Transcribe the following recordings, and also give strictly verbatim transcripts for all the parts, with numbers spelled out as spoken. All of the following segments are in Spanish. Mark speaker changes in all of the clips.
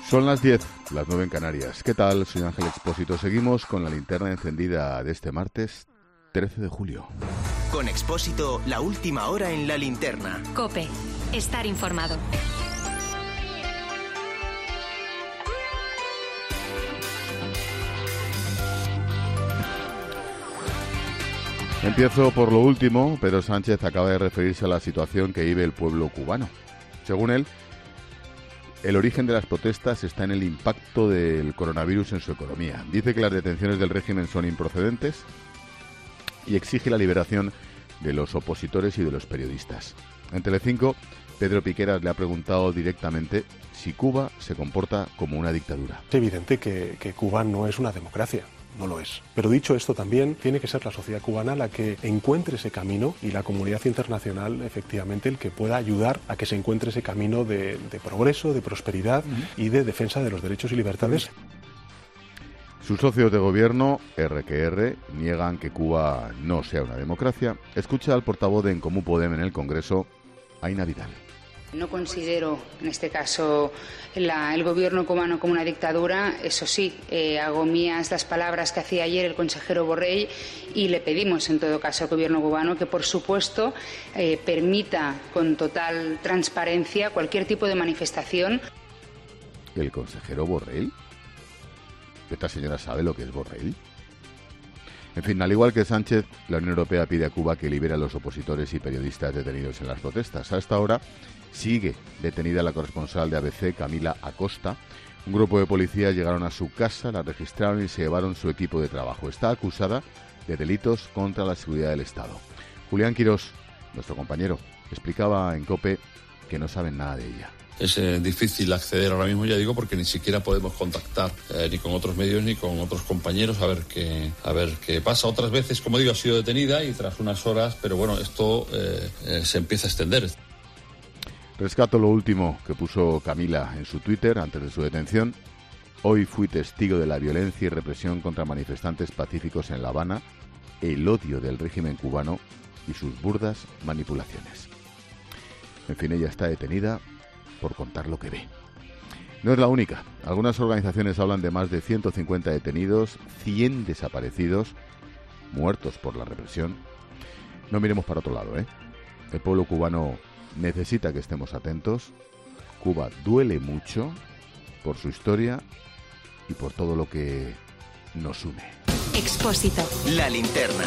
Speaker 1: Son las diez, las nueve en Canarias. ¿Qué tal? Soy Ángel Expósito. Seguimos con la linterna encendida de este martes trece de julio.
Speaker 2: Con Expósito, la última hora en la linterna.
Speaker 3: COPE. Estar informado.
Speaker 1: Empiezo por lo último. Pedro Sánchez acaba de referirse a la situación que vive el pueblo cubano. Según él, el origen de las protestas está en el impacto del coronavirus en su economía. Dice que las detenciones del régimen son improcedentes y exige la liberación de los opositores y de los periodistas. En Telecinco, Pedro Piqueras le ha preguntado directamente si Cuba se comporta como una dictadura.
Speaker 4: Es evidente que, que Cuba no es una democracia. No lo es. Pero dicho esto, también tiene que ser la sociedad cubana la que encuentre ese camino y la comunidad internacional, efectivamente, el que pueda ayudar a que se encuentre ese camino de, de progreso, de prosperidad uh-huh. y de defensa de los derechos y libertades.
Speaker 1: Sus socios de gobierno, erre que erre, niegan que Cuba no sea una democracia. Escucha al portavoz de En Comú Podem en el Congreso, Aina Vidal.
Speaker 5: No considero, en este caso, la, el gobierno cubano como una dictadura. Eso sí, eh, hago mías las palabras que hacía ayer el consejero Borrell y le pedimos, en todo caso, al gobierno cubano que, por supuesto, eh, permita con total transparencia cualquier tipo de manifestación.
Speaker 1: ¿El consejero Borrell? ¿Esta señora sabe lo que es Borrell? En fin, al igual que Sánchez, la Unión Europea pide a Cuba que libere a los opositores y periodistas detenidos en las protestas. A esta hora sigue detenida la corresponsal de A B C, Camila Acosta. Un grupo de policías llegaron a su casa, la registraron y se llevaron su equipo de trabajo. Está acusada de delitos contra la seguridad del Estado. Julián Quirós, nuestro compañero, explicaba en COPE que no saben nada de ella.
Speaker 6: Es eh, difícil acceder ahora mismo, ya digo, porque ni siquiera podemos contactar eh, ni con otros medios ni con otros compañeros a ver qué a ver qué pasa. Otras veces, como digo, ha sido detenida y tras unas horas, pero bueno, esto eh, eh, se empieza a extender.
Speaker 1: Rescato lo último que puso Camila en su Twitter antes de su detención. Hoy fui testigo de la violencia y represión contra manifestantes pacíficos en La Habana, el odio del régimen cubano y sus burdas manipulaciones. En fin, ella está detenida por contar lo que ve. No es la única. Algunas organizaciones hablan de más de ciento cincuenta detenidos, cien desaparecidos, muertos por la represión. No miremos para otro lado, ¿eh? El pueblo cubano necesita que estemos atentos. Cuba duele mucho por su historia y por todo lo que nos une.
Speaker 3: Expósito.
Speaker 2: La linterna.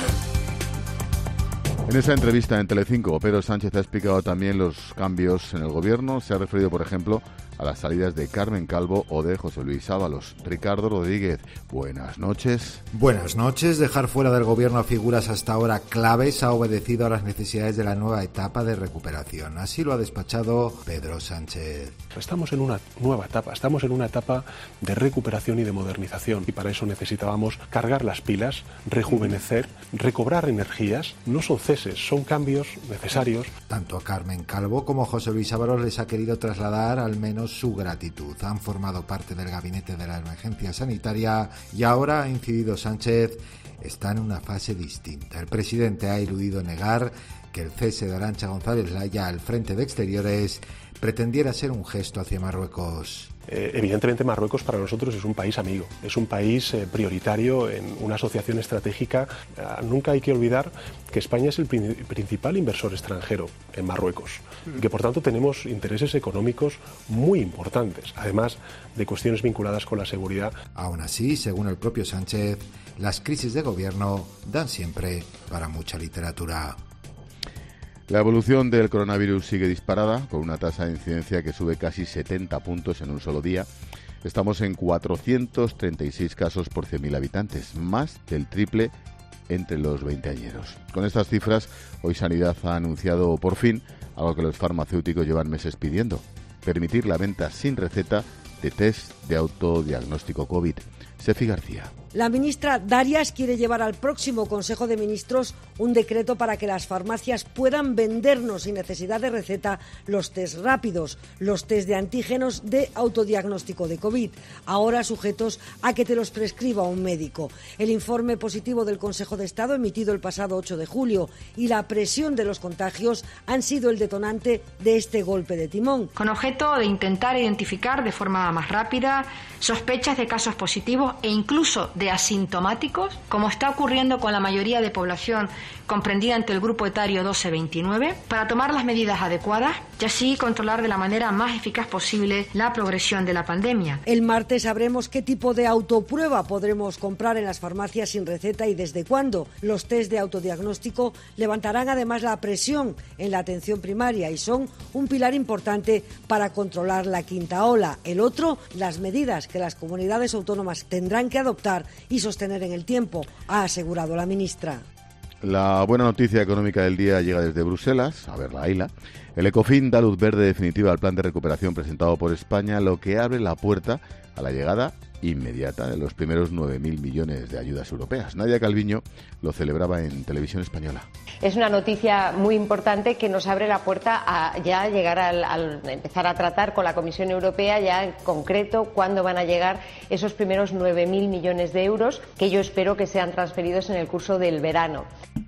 Speaker 1: En esa entrevista en Telecinco, Pedro Sánchez ha explicado también los cambios en el gobierno. Se ha referido, por ejemplo, a las salidas de Carmen Calvo o de José Luis Ábalos. Ricardo Rodríguez, buenas noches.
Speaker 7: Buenas noches. Dejar fuera del gobierno a figuras hasta ahora claves ha obedecido a las necesidades de la nueva etapa de recuperación. Así lo ha despachado Pedro Sánchez.
Speaker 4: Estamos en una nueva etapa, estamos en una etapa de recuperación y de modernización. Y para eso necesitábamos cargar las pilas, rejuvenecer, recobrar energías. No son ceses, son cambios necesarios.
Speaker 7: Tanto a Carmen Calvo como a José Luis Ábalos les ha querido trasladar al menos su gratitud. Han formado parte del gabinete de la emergencia sanitaria y ahora, ha incidido Sánchez, está en una fase distinta. El presidente ha eludido negar que el cese de Arantxa González Laya al frente de Exteriores pretendiera ser un gesto hacia Marruecos.
Speaker 4: Eh, evidentemente Marruecos para nosotros es un país amigo, es un país eh, prioritario en una asociación estratégica. Eh, nunca hay que olvidar que España es el prin- principal inversor extranjero en Marruecos y que por tanto tenemos intereses económicos muy importantes, además de cuestiones vinculadas con la seguridad.
Speaker 7: Aún así, según el propio Sánchez, las crisis de gobierno dan siempre para mucha literatura.
Speaker 1: La evolución del coronavirus sigue disparada, con una tasa de incidencia que sube casi setenta puntos en un solo día. Estamos en cuatrocientos treinta y seis casos por cien mil habitantes, más del triple entre los veinteañeros. Con estas cifras, hoy Sanidad ha anunciado por fin algo que los farmacéuticos llevan meses pidiendo: permitir la venta sin receta de test de autodiagnóstico COVID. Sefi García.
Speaker 8: La ministra Darias quiere llevar al próximo Consejo de Ministros un decreto para que las farmacias puedan vendernos sin necesidad de receta los test rápidos, los test de antígenos de autodiagnóstico de COVID, ahora sujetos a que te los prescriba un médico. El informe positivo del Consejo de Estado emitido el pasado ocho de julio y la presión de los contagios han sido el detonante de este golpe de timón.
Speaker 9: Con objeto de intentar identificar de forma más rápida sospechas de casos positivos e incluso de asintomáticos, como está ocurriendo con la mayoría de población comprendida entre el grupo etario doce veintinueve, para tomar las medidas adecuadas y así controlar de la manera más eficaz posible la progresión de la pandemia.
Speaker 8: El martes sabremos qué tipo de autoprueba podremos comprar en las farmacias sin receta y desde cuándo. Los test de autodiagnóstico levantarán además la presión en la atención primaria y son un pilar importante para controlar la quinta ola. El otro, las medidas que las comunidades autónomas tendrán que adoptar y sostener en el tiempo, ha asegurado la ministra.
Speaker 1: La buena noticia económica del día llega desde Bruselas, a ver la isla. El Ecofin da luz verde definitiva al plan de recuperación presentado por España, lo que abre la puerta a la llegada inmediata de los primeros nueve mil millones de ayudas europeas. Nadia Calviño lo celebraba en Televisión Española.
Speaker 10: Es una noticia muy importante que nos abre la puerta a ya llegar al, al empezar a tratar con la Comisión Europea ya en concreto cuándo van a llegar esos primeros nueve mil millones de euros que yo espero que sean transferidos en el curso del verano.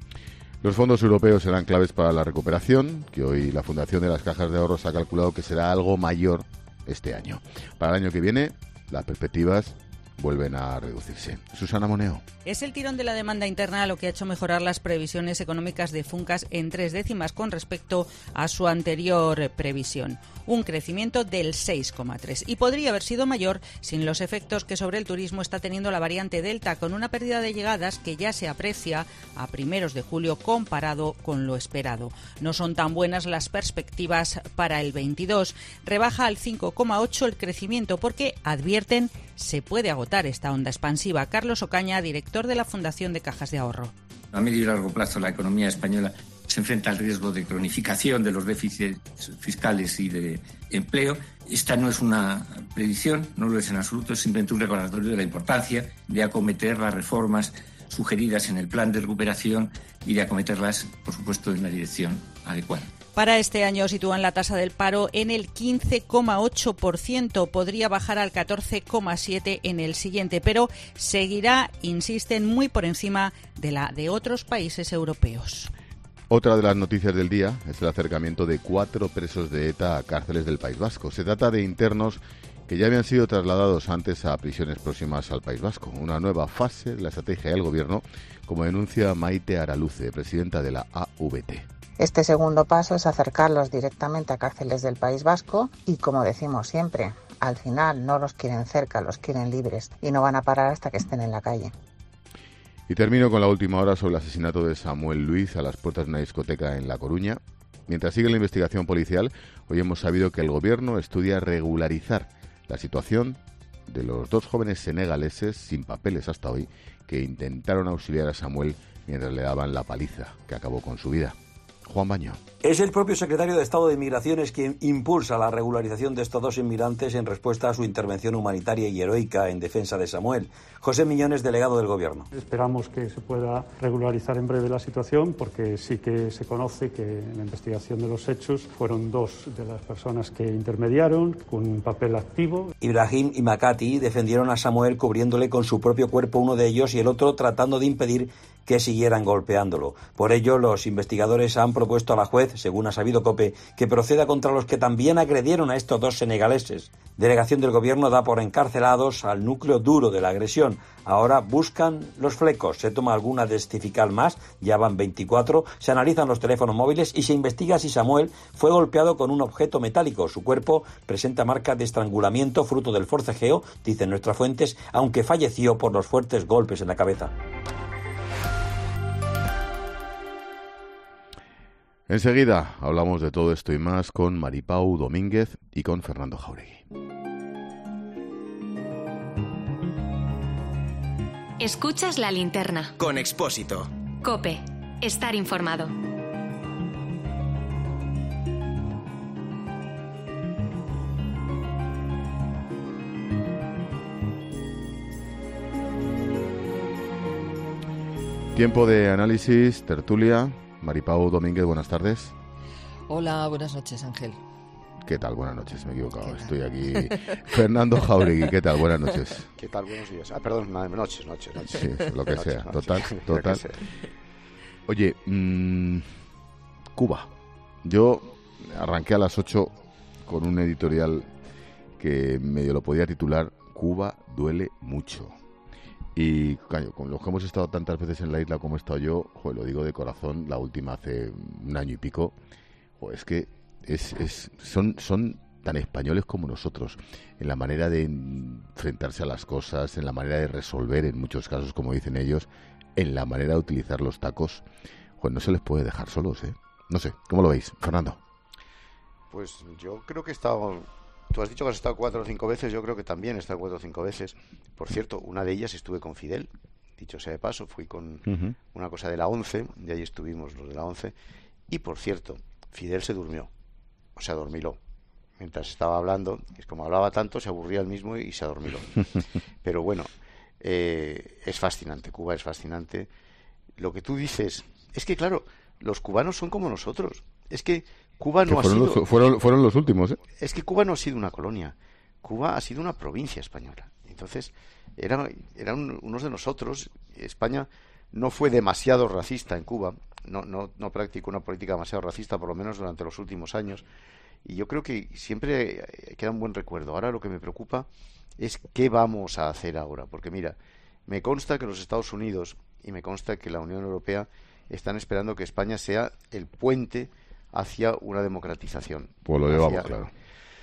Speaker 1: Los fondos europeos serán claves para la recuperación, que hoy la Fundación de las Cajas de Ahorros ha calculado que será algo mayor este año. Para el año que viene, las perspectivas vuelven a reducirse. Susana Moneo.
Speaker 11: Es el tirón de la demanda interna lo que ha hecho mejorar las previsiones económicas de Funcas en tres décimas con respecto a su anterior previsión. Un crecimiento del seis coma tres. Y podría haber sido mayor sin los efectos que sobre el turismo está teniendo la variante Delta, con una pérdida de llegadas que ya se aprecia a primeros de julio comparado con lo esperado. No son tan buenas las perspectivas para el veintidós. Rebaja al cinco coma ocho el crecimiento porque, advierten, se puede agotar esta onda expansiva. Carlos Ocaña, director de la Fundación de Cajas de Ahorro.
Speaker 12: A medio y largo plazo la economía española se enfrenta al riesgo de cronificación de los déficits fiscales y de empleo. Esta no es una predicción, no lo es en absoluto, es simplemente un recordatorio de la importancia de acometer las reformas sugeridas en el plan de recuperación y de acometerlas, por supuesto, en la dirección adecuada.
Speaker 11: Para este año sitúan la tasa del paro en el quince coma ocho por ciento. Podría bajar al catorce coma siete por ciento en el siguiente, pero seguirá, insisten, muy por encima de la de otros países europeos.
Speaker 1: Otra de las noticias del día es el acercamiento de cuatro presos de ETA a cárceles del País Vasco. Se trata de internos que ya habían sido trasladados antes a prisiones próximas al País Vasco. Una nueva fase de la estrategia del Gobierno, como denuncia Maite Araluce, presidenta de la A V T.
Speaker 13: Este segundo paso es acercarlos directamente a cárceles del País Vasco y, como decimos siempre, al final no los quieren cerca, los quieren libres y no van a parar hasta que estén en la calle.
Speaker 1: Y termino con la última hora sobre el asesinato de Samuel Luiz a las puertas de una discoteca en La Coruña. Mientras sigue la investigación policial, hoy hemos sabido que el Gobierno estudia regularizar la situación de los dos jóvenes senegaleses sin papeles hasta hoy que intentaron auxiliar a Samuel mientras le daban la paliza que acabó con su vida. Juan Baño.
Speaker 14: Es el propio secretario de Estado de Migraciones quien impulsa la regularización de estos dos inmigrantes en respuesta a su intervención humanitaria y heroica en defensa de Samuel. José Miñones, delegado del Gobierno.
Speaker 15: Esperamos que se pueda regularizar en breve la situación porque sí que se conoce que en la investigación de los hechos fueron dos de las personas que intermediaron con un papel activo.
Speaker 14: Ibrahim y Makati defendieron a Samuel cubriéndole con su propio cuerpo, uno de ellos, y el otro tratando de impedir que siguieran golpeándolo. Por ello, los investigadores han propuesto a la juez, según ha sabido COPE, que proceda contra los que también agredieron a estos dos senegaleses. Delegación del Gobierno da por encarcelados al núcleo duro de la agresión. Ahora buscan los flecos. Se toma alguna testifical más, ya van veinticuatro, se analizan los teléfonos móviles y se investiga si Samuel fue golpeado con un objeto metálico. Su cuerpo presenta marcas de estrangulamiento fruto del forcejeo, dicen nuestras fuentes, aunque falleció por los fuertes golpes en la cabeza.
Speaker 1: Enseguida hablamos de todo esto y más con Maripau Domínguez y con Fernando Jauregui.
Speaker 3: Escuchas La Linterna.
Speaker 2: Con Expósito.
Speaker 3: COPE. Estar informado.
Speaker 1: Tiempo de análisis, tertulia. Maripau Domínguez, buenas tardes.
Speaker 16: Hola, buenas noches, Ángel.
Speaker 1: ¿Qué tal? Buenas noches, me he equivocado. Estoy aquí. Fernando Jauregui, ¿qué tal? Buenas noches.
Speaker 17: ¿Qué tal? Buenos días. Ah, perdón, noches, noches, noches.
Speaker 1: Sí, lo que
Speaker 17: noches,
Speaker 1: sea.
Speaker 17: noches,
Speaker 1: Total,
Speaker 17: noches.
Speaker 1: total.
Speaker 17: Que sea.
Speaker 1: Oye, mmm, Cuba. Yo arranqué a las ocho con un editorial que medio lo podía titular Cuba duele mucho. Y, claro, con los que hemos estado tantas veces en la isla como he estado yo, joder, lo digo de corazón, la última hace un año y pico, joder, es que es, es, son, son tan españoles como nosotros, en la manera de enfrentarse a las cosas, en la manera de resolver, en muchos casos, como dicen ellos, en la manera de utilizar los tacos. Joder, no se les puede dejar solos, ¿eh? No sé, ¿cómo lo veis, Fernando?
Speaker 17: Pues yo creo que he estado... Tú has dicho que has estado cuatro o cinco veces, yo creo que también he estado cuatro o cinco veces. Por cierto, una de ellas estuve con Fidel, dicho sea de paso, fui con uh-huh. una cosa de la ONCE, de ahí estuvimos los de la ONCE, y por cierto, Fidel se durmió, o se adormiló. Mientras estaba hablando, es como hablaba tanto, se aburría él mismo y se adormiló. Pero bueno, eh, es fascinante, Cuba es fascinante. Lo que tú dices, es que claro, los cubanos son como nosotros, es que Cuba no
Speaker 1: que fueron,
Speaker 17: ha sido...
Speaker 1: los, fueron, fueron los últimos, ¿eh?
Speaker 17: Es que Cuba no ha sido una colonia. Cuba ha sido una provincia española. Entonces, eran, eran unos de nosotros. España no fue demasiado racista en Cuba. No, no, no practicó una política demasiado racista, por lo menos durante los últimos años. Y yo creo que siempre queda un buen recuerdo. Ahora lo que me preocupa es qué vamos a hacer ahora. Porque mira, me consta que los Estados Unidos y me consta que la Unión Europea están esperando que España sea el puente hacia una democratización.
Speaker 1: Pues lo llevamos, hacia... claro.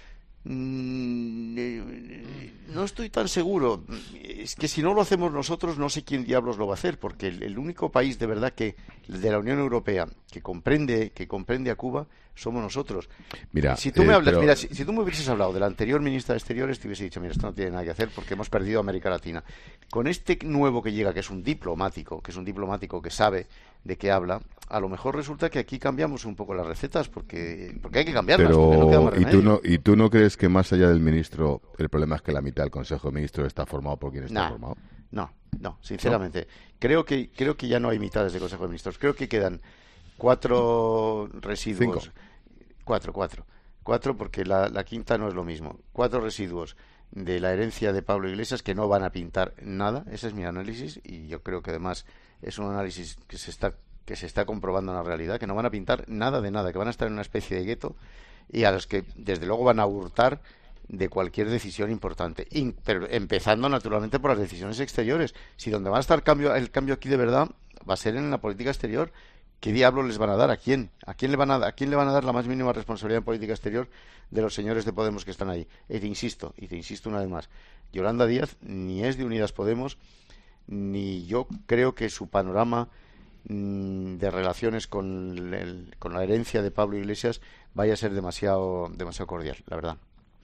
Speaker 17: No estoy tan seguro. Es que si no lo hacemos nosotros, no sé quién diablos lo va a hacer, porque el, el único país de verdad que de la Unión Europea que comprende que comprende a Cuba somos nosotros.
Speaker 1: Mira,
Speaker 17: si tú
Speaker 1: eh,
Speaker 17: me hablas,
Speaker 1: pero...
Speaker 17: mira, si, si tú me hubieses hablado del anterior ministra de Exteriores, te hubiese dicho, mira, esto no tiene nada que hacer porque hemos perdido América Latina. Con este nuevo que llega, que es un diplomático, que es un diplomático que sabe de qué habla, a lo mejor resulta que aquí cambiamos un poco las recetas porque porque hay que cambiarlas.
Speaker 1: Pero
Speaker 17: porque no queda más
Speaker 1: ¿y tú
Speaker 17: remedio.
Speaker 1: no y tú no crees que más allá del ministro el problema es que la mitad del Consejo de Ministros está formado por quien está
Speaker 17: Nah,
Speaker 1: formado?
Speaker 17: No, no, sinceramente. ¿No? Creo que creo que ya no hay mitades de Consejo de Ministros. Creo que quedan cuatro residuos.
Speaker 1: Cinco.
Speaker 17: Cuatro, cuatro. Cuatro porque la, la quinta no es lo mismo. Cuatro residuos de la herencia de Pablo Iglesias que no van a pintar nada. Ese es mi análisis y yo creo que además es un análisis que se está que se está comprobando en la realidad, que no van a pintar nada de nada, que van a estar en una especie de gueto y a los que desde luego van a hurtar de cualquier decisión importante, In, pero empezando naturalmente por las decisiones exteriores. Si donde va a estar cambio, el cambio aquí de verdad va a ser en la política exterior. ¿Qué diablos les van a dar? ¿A quién? ¿A quién le van a, a quién le van a dar la más mínima responsabilidad en política exterior de los señores de Podemos que están ahí? Y te insisto, y te insisto una vez más, Yolanda Díaz ni es de Unidas Podemos, ni yo creo que su panorama mmm, de relaciones con, el, con la herencia de Pablo Iglesias vaya a ser demasiado, demasiado cordial, la verdad.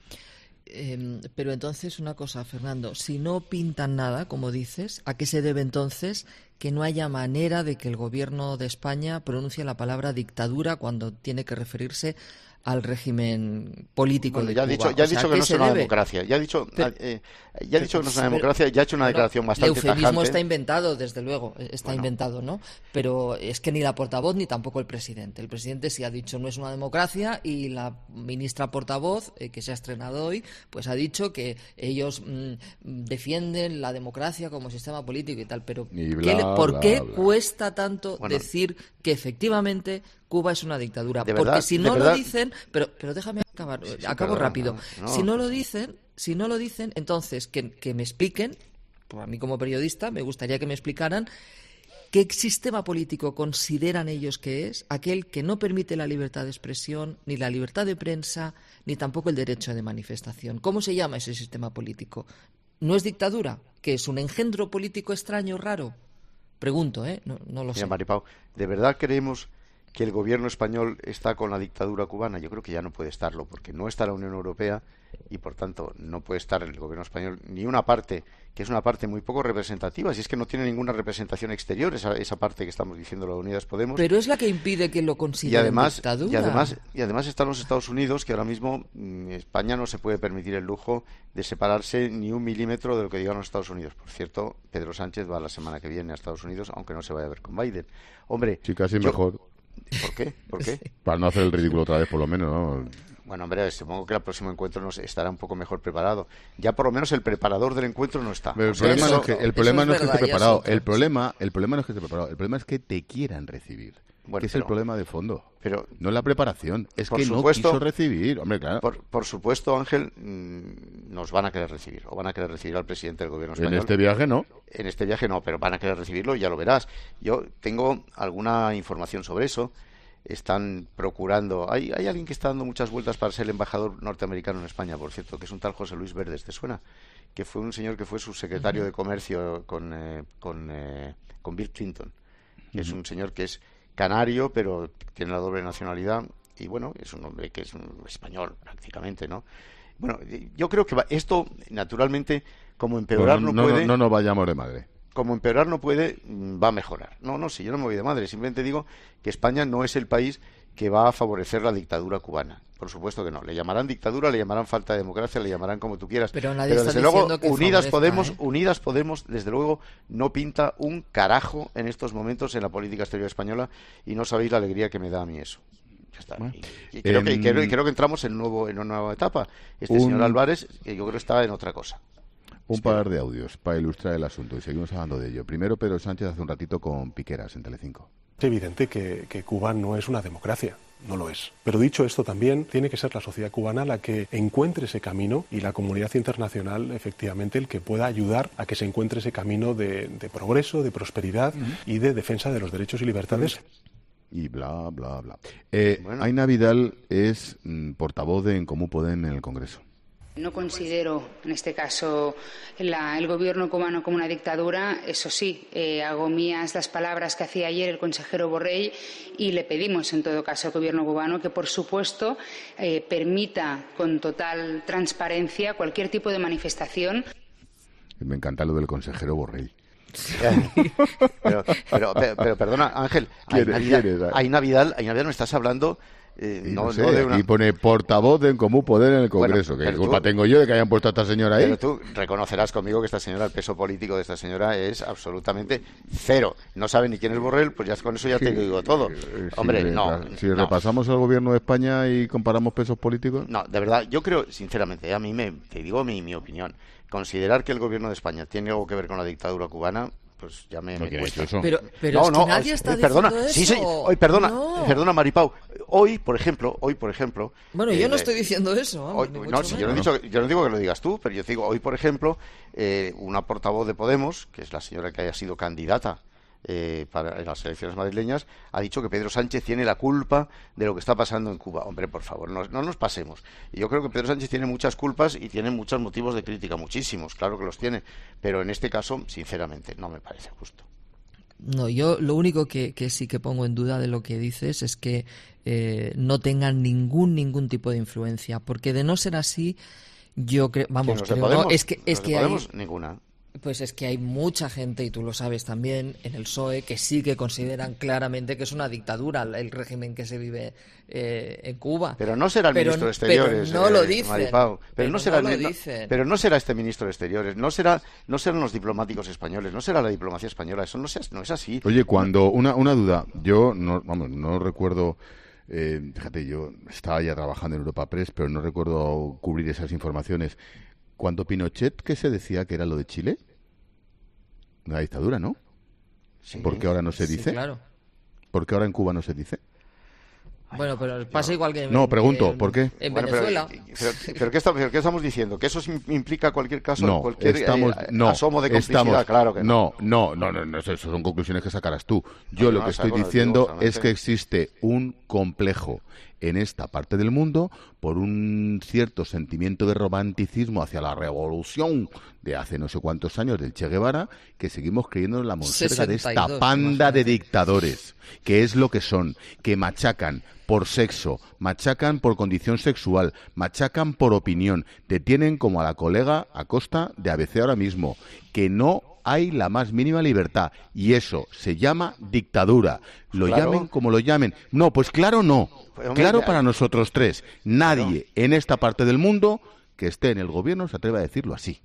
Speaker 16: Eh, pero entonces una cosa, Fernando, si no pintan nada, como dices, ¿a qué se debe entonces que no haya manera de que el gobierno de España pronuncie la palabra dictadura cuando tiene que referirse al régimen político
Speaker 17: bueno,
Speaker 16: de
Speaker 17: ya
Speaker 16: Cuba?
Speaker 17: Ha dicho, ya ha
Speaker 16: o sea,
Speaker 17: dicho que no es una
Speaker 16: debe?
Speaker 17: democracia. Ya ha dicho,
Speaker 16: pero,
Speaker 17: eh, ya ha dicho que no es una democracia. Ya ha hecho una declaración
Speaker 16: bueno,
Speaker 17: bastante tajante.
Speaker 16: El eufemismo está inventado, desde luego, está
Speaker 17: bueno.
Speaker 16: inventado, ¿no? Pero es que ni la portavoz ni tampoco el presidente. El presidente sí ha dicho no es una democracia y la ministra portavoz, eh, que se ha estrenado hoy, pues ha dicho que ellos mmm, defienden la democracia como sistema político y tal. Pero
Speaker 1: y bla,
Speaker 16: ¿qué le, ¿por
Speaker 1: bla,
Speaker 16: qué
Speaker 1: bla.
Speaker 16: cuesta tanto
Speaker 17: bueno.
Speaker 16: decir que efectivamente Cuba es una dictadura?
Speaker 17: De
Speaker 16: Porque
Speaker 17: verdad,
Speaker 16: si no
Speaker 17: de
Speaker 16: lo
Speaker 17: verdad.
Speaker 16: dicen, pero pero déjame acabar,
Speaker 17: Sí, sí,
Speaker 16: acabo
Speaker 17: perdón,
Speaker 16: rápido.
Speaker 17: no, no.
Speaker 16: Si no lo dicen, si no lo dicen, entonces que, que me expliquen, pues a mí como periodista me gustaría que me explicaran qué sistema político consideran ellos que es aquel que no permite la libertad de expresión, ni la libertad de prensa, ni tampoco el derecho de manifestación. ¿Cómo se llama ese sistema político? ¿No es dictadura? ¿Que es un engendro político extraño, raro? Pregunto, ¿eh? No, no lo
Speaker 17: Mira,
Speaker 16: sé.
Speaker 17: Maripau, ¿de verdad creemos que el gobierno español está con la dictadura cubana? Yo creo que ya no puede estarlo, porque no está la Unión Europea y por tanto no puede estar el gobierno español ni una parte que es una parte muy poco representativa, si es que no tiene ninguna representación exterior esa, esa parte que estamos diciendo la Unidas Podemos.
Speaker 16: Pero es la que impide que lo consideren
Speaker 17: y además,
Speaker 16: dictadura.
Speaker 17: Y además, y además están los Estados Unidos, que ahora mismo mmm, España no se puede permitir el lujo de separarse ni un milímetro de lo que digan los Estados Unidos. Por cierto, Pedro Sánchez va la semana que viene a Estados Unidos, aunque no se vaya a ver con Biden. Hombre,
Speaker 1: sí, casi
Speaker 17: yo...
Speaker 1: mejor.
Speaker 17: ¿Por qué? ¿Por qué?
Speaker 1: Para no hacer el ridículo otra vez, por lo menos, ¿no?
Speaker 17: Bueno, hombre, supongo que el próximo encuentro nos estará un poco mejor preparado. Ya por lo menos el preparador del encuentro no está.
Speaker 1: Pero el
Speaker 17: o sea,
Speaker 1: problema
Speaker 17: eso,
Speaker 1: no es que, el problema no es que esté preparado.
Speaker 17: Es
Speaker 1: el problema, el problema no es que esté preparado. El problema es que te quieran recibir.
Speaker 17: Bueno,
Speaker 1: que es
Speaker 17: pero,
Speaker 1: el problema de fondo.
Speaker 17: Pero
Speaker 1: no es la preparación, es que
Speaker 17: supuesto,
Speaker 1: no quiso recibir. Hombre, claro.
Speaker 17: Por, por supuesto, Ángel, mmm, nos van a querer recibir. O van a querer recibir al presidente del gobierno español.
Speaker 1: En este viaje no.
Speaker 17: En este viaje no, pero van a querer recibirlo y ya lo verás. Yo tengo alguna información sobre eso. Están procurando... Hay, hay alguien que está dando muchas vueltas para ser el embajador norteamericano en España, por cierto, que es un tal José Luis Verdes, ¿te suena? Que fue un señor que fue subsecretario uh-huh. de Comercio con, eh, con, eh, con Bill Clinton. Uh-huh. Es un señor que es canario, pero tiene la doble nacionalidad y, bueno, es un hombre que es un español prácticamente, ¿no? Bueno, yo creo que va, esto, naturalmente, como empeorar
Speaker 1: no,
Speaker 17: no,
Speaker 1: no
Speaker 17: puede...
Speaker 1: No, no nos vayamos de madre.
Speaker 17: Como empeorar no puede, va a mejorar. No, no, si yo no me voy de madre, simplemente digo que España no es el país que va a favorecer la dictadura cubana. Por supuesto que no. Le llamarán dictadura, le llamarán falta de democracia, le llamarán como tú quieras.
Speaker 16: Pero, nadie
Speaker 17: Pero
Speaker 16: está
Speaker 17: desde luego,
Speaker 16: que
Speaker 17: Unidas
Speaker 16: favorezca,
Speaker 17: Podemos,
Speaker 16: ¿eh?
Speaker 17: Unidas Podemos, desde luego, no pinta un carajo en estos momentos en la política exterior española y no sabéis la alegría que me da a mí eso. Ya está.
Speaker 1: Bueno,
Speaker 17: y, y, creo
Speaker 1: en...
Speaker 17: que, y, creo, y creo que entramos en, nuevo, en una nueva etapa. Este
Speaker 1: un...
Speaker 17: señor Álvarez, que yo creo que está en otra cosa.
Speaker 1: Un Espera. par de audios para ilustrar el asunto y seguimos hablando de ello. Primero, Pedro Sánchez hace un ratito con Piqueras en Telecinco.
Speaker 4: Es evidente que, que Cuba no es una democracia, no lo es. Pero dicho esto, también tiene que ser la sociedad cubana la que encuentre ese camino y la comunidad internacional, efectivamente, el que pueda ayudar a que se encuentre ese camino de, de progreso, de prosperidad uh-huh. y de defensa de los derechos y libertades.
Speaker 1: Y bla, bla, bla. Eh,
Speaker 17: bueno.
Speaker 1: Aina Vidal es mm, portavoz de En Comú Podem en el Congreso.
Speaker 5: No considero, en este caso, la, el gobierno cubano como una dictadura. Eso sí, eh, hago mías las palabras que hacía ayer el consejero Borrell y le pedimos, en todo caso, al gobierno cubano que, por supuesto, eh, permita con total transparencia cualquier tipo de manifestación.
Speaker 1: Me encanta lo del consejero Borrell.
Speaker 17: pero, pero, pero, pero perdona, Ángel, Aina Vidal, Aina Vidal, me estás hablando... Eh, no,
Speaker 1: no sé,
Speaker 17: no de una...
Speaker 1: aquí pone portavoz de En Comú Podem en el Congreso.
Speaker 17: Bueno,
Speaker 1: ¿Qué culpa
Speaker 17: tú,
Speaker 1: tengo yo de que hayan puesto a esta señora ahí?
Speaker 17: Pero tú reconocerás conmigo que esta señora, el peso político de esta señora es absolutamente cero. No sabe ni quién es Borrell, pues ya con eso ya te digo todo.
Speaker 1: Si
Speaker 17: Hombre,
Speaker 1: re,
Speaker 17: no.
Speaker 1: Si
Speaker 17: no.
Speaker 1: repasamos al gobierno de España y comparamos pesos políticos...
Speaker 17: No, de verdad, yo creo, sinceramente, a mí me, te digo mi, mi opinión, considerar que el gobierno de España tiene algo que ver con la dictadura cubana... pues ya me,
Speaker 1: no
Speaker 17: me cuesta.
Speaker 1: Eso.
Speaker 16: Pero, pero
Speaker 17: no,
Speaker 16: es
Speaker 17: no,
Speaker 16: que nadie está
Speaker 17: eh, perdona,
Speaker 16: diciendo
Speaker 17: sí,
Speaker 16: eso.
Speaker 17: sí, hoy, perdona,
Speaker 16: no.
Speaker 17: perdona, Maripau. Hoy, por ejemplo, hoy, por ejemplo...
Speaker 16: Bueno,
Speaker 17: eh,
Speaker 16: yo no estoy diciendo eso. Vamos,
Speaker 17: hoy, no, si yo, no he dicho, yo no digo que lo digas tú, pero yo digo, hoy, por ejemplo, eh, una portavoz de Podemos, que es la señora que haya sido candidata eh, para en las elecciones madrileñas, ha dicho que Pedro Sánchez tiene la culpa de lo que está pasando en Cuba. Hombre, por favor, no, no nos pasemos. Y yo creo que Pedro Sánchez tiene muchas culpas y tiene muchos motivos de crítica, muchísimos, claro que los tiene, pero en este caso, sinceramente, no me parece justo.
Speaker 16: No, yo lo único que, que sí que pongo en duda de lo que dices es que eh, no tengan ningún ningún tipo de influencia, porque de no ser así, yo creo, vamos,
Speaker 17: no
Speaker 16: creo,
Speaker 17: podemos,
Speaker 16: no, es que es
Speaker 17: no
Speaker 16: que
Speaker 17: podemos
Speaker 16: hay,
Speaker 17: ninguna.
Speaker 16: Pues es que hay mucha gente, y tú lo sabes también, en el P S O E, que sí que consideran claramente que es una dictadura el régimen que se vive eh, en Cuba.
Speaker 17: Pero no será el
Speaker 16: pero,
Speaker 17: ministro de Exteriores,
Speaker 16: pero no
Speaker 17: eh,
Speaker 16: lo dicen.
Speaker 17: Maripau. Pero,
Speaker 16: pero
Speaker 17: no será
Speaker 16: no
Speaker 17: el,
Speaker 16: lo
Speaker 17: no,
Speaker 16: dicen.
Speaker 17: pero no será este ministro de Exteriores, no será, no serán los diplomáticos españoles, no será la diplomacia española. Eso no, sea, no es así.
Speaker 1: Oye, cuando una una duda, yo no, vamos, no recuerdo. Eh, fíjate, yo estaba ya trabajando en Europa Press, pero no recuerdo cubrir esas informaciones. Cuando Pinochet, ¿qué se decía que era lo de Chile? Una dictadura, ¿no?
Speaker 17: Sí,
Speaker 1: ¿Por qué ahora no se
Speaker 16: sí,
Speaker 1: dice?
Speaker 16: Claro.
Speaker 1: ¿Por qué ahora en Cuba no se dice?
Speaker 16: Bueno, pero pasa igual que en,
Speaker 1: no, pregunto,
Speaker 16: en,
Speaker 1: ¿por qué?
Speaker 16: En
Speaker 17: bueno,
Speaker 16: Venezuela.
Speaker 17: Pero, pero, pero, ¿qué está, pero ¿qué estamos diciendo? ¿Que eso implica cualquier caso,
Speaker 1: no,
Speaker 17: cualquier
Speaker 1: estamos,
Speaker 17: eh,
Speaker 1: no,
Speaker 17: asomo de complicidad?
Speaker 1: Estamos,
Speaker 17: claro que no.
Speaker 1: No, no, no, no, no, eso son conclusiones que sacarás tú. Yo
Speaker 17: no,
Speaker 1: lo
Speaker 17: no,
Speaker 1: que estoy
Speaker 17: saco,
Speaker 1: diciendo
Speaker 17: digo,
Speaker 1: es que existe un complejo en esta parte del mundo por un cierto sentimiento de romanticismo hacia la revolución de hace no sé cuántos años del Che Guevara, que seguimos creyendo en la monserga de esta panda de dictadores, que es lo que son, que machacan por sexo, machacan por condición sexual, machacan por opinión, detienen como a la colega Acosta de A B C ahora mismo, que no hay la más mínima libertad, y eso se llama dictadura. Lo
Speaker 17: Claro.
Speaker 1: llamen como lo llamen. No, pues claro no.
Speaker 17: Pues, hombre,
Speaker 1: Claro
Speaker 17: ya-
Speaker 1: para nosotros tres. Nadie en esta parte del mundo que esté en el gobierno se atreve a decirlo así.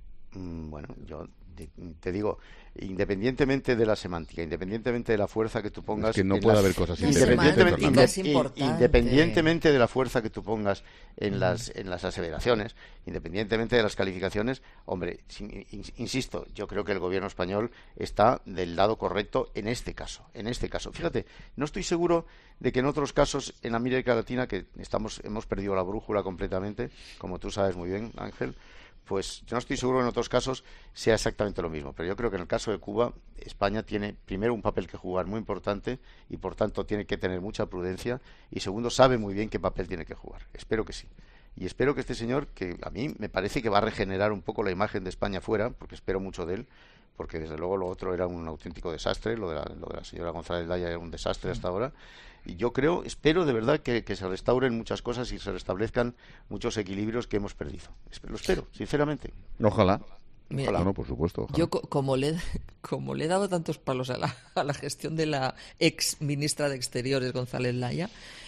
Speaker 17: Mm, Bueno, yo te, te digo, independientemente de la semántica, independientemente de la fuerza que tú pongas...
Speaker 1: Es que no
Speaker 17: en
Speaker 1: puede
Speaker 17: las-
Speaker 1: haber cosas
Speaker 17: independientemente,
Speaker 1: independientes,
Speaker 17: inde-
Speaker 16: Fernando.
Speaker 17: in- independientemente de la fuerza que tú pongas en las en las aseveraciones, independientemente de las calificaciones, hombre, sin- in- insisto, yo creo que el gobierno español está del lado correcto en este caso, en este caso. Fíjate, no estoy seguro de que en otros casos en América Latina, que estamos hemos perdido la brújula completamente, como tú sabes muy bien, Ángel, pues yo no estoy seguro que en otros casos sea exactamente lo mismo, pero yo creo que en el caso de Cuba, España tiene primero un papel que jugar muy importante y por tanto tiene que tener mucha prudencia, y segundo sabe muy bien qué papel tiene que jugar. Espero que sí. Y espero que este señor, que a mí me parece que va a regenerar un poco la imagen de España fuera, porque espero mucho de él, porque desde luego lo otro era un auténtico desastre, lo de la, lo de la señora González Laya era un desastre hasta ahora. Y yo creo, espero de verdad que, que se restauren muchas cosas y se restablezcan muchos equilibrios que hemos perdido. Espe- Lo espero, sinceramente.
Speaker 1: Ojalá.
Speaker 16: Mira,
Speaker 1: Ojalá, no, por supuesto. Ojalá.
Speaker 16: Yo, co- como le, como le he dado tantos palos a la, a la gestión de la ex ministra de Exteriores, González Laya,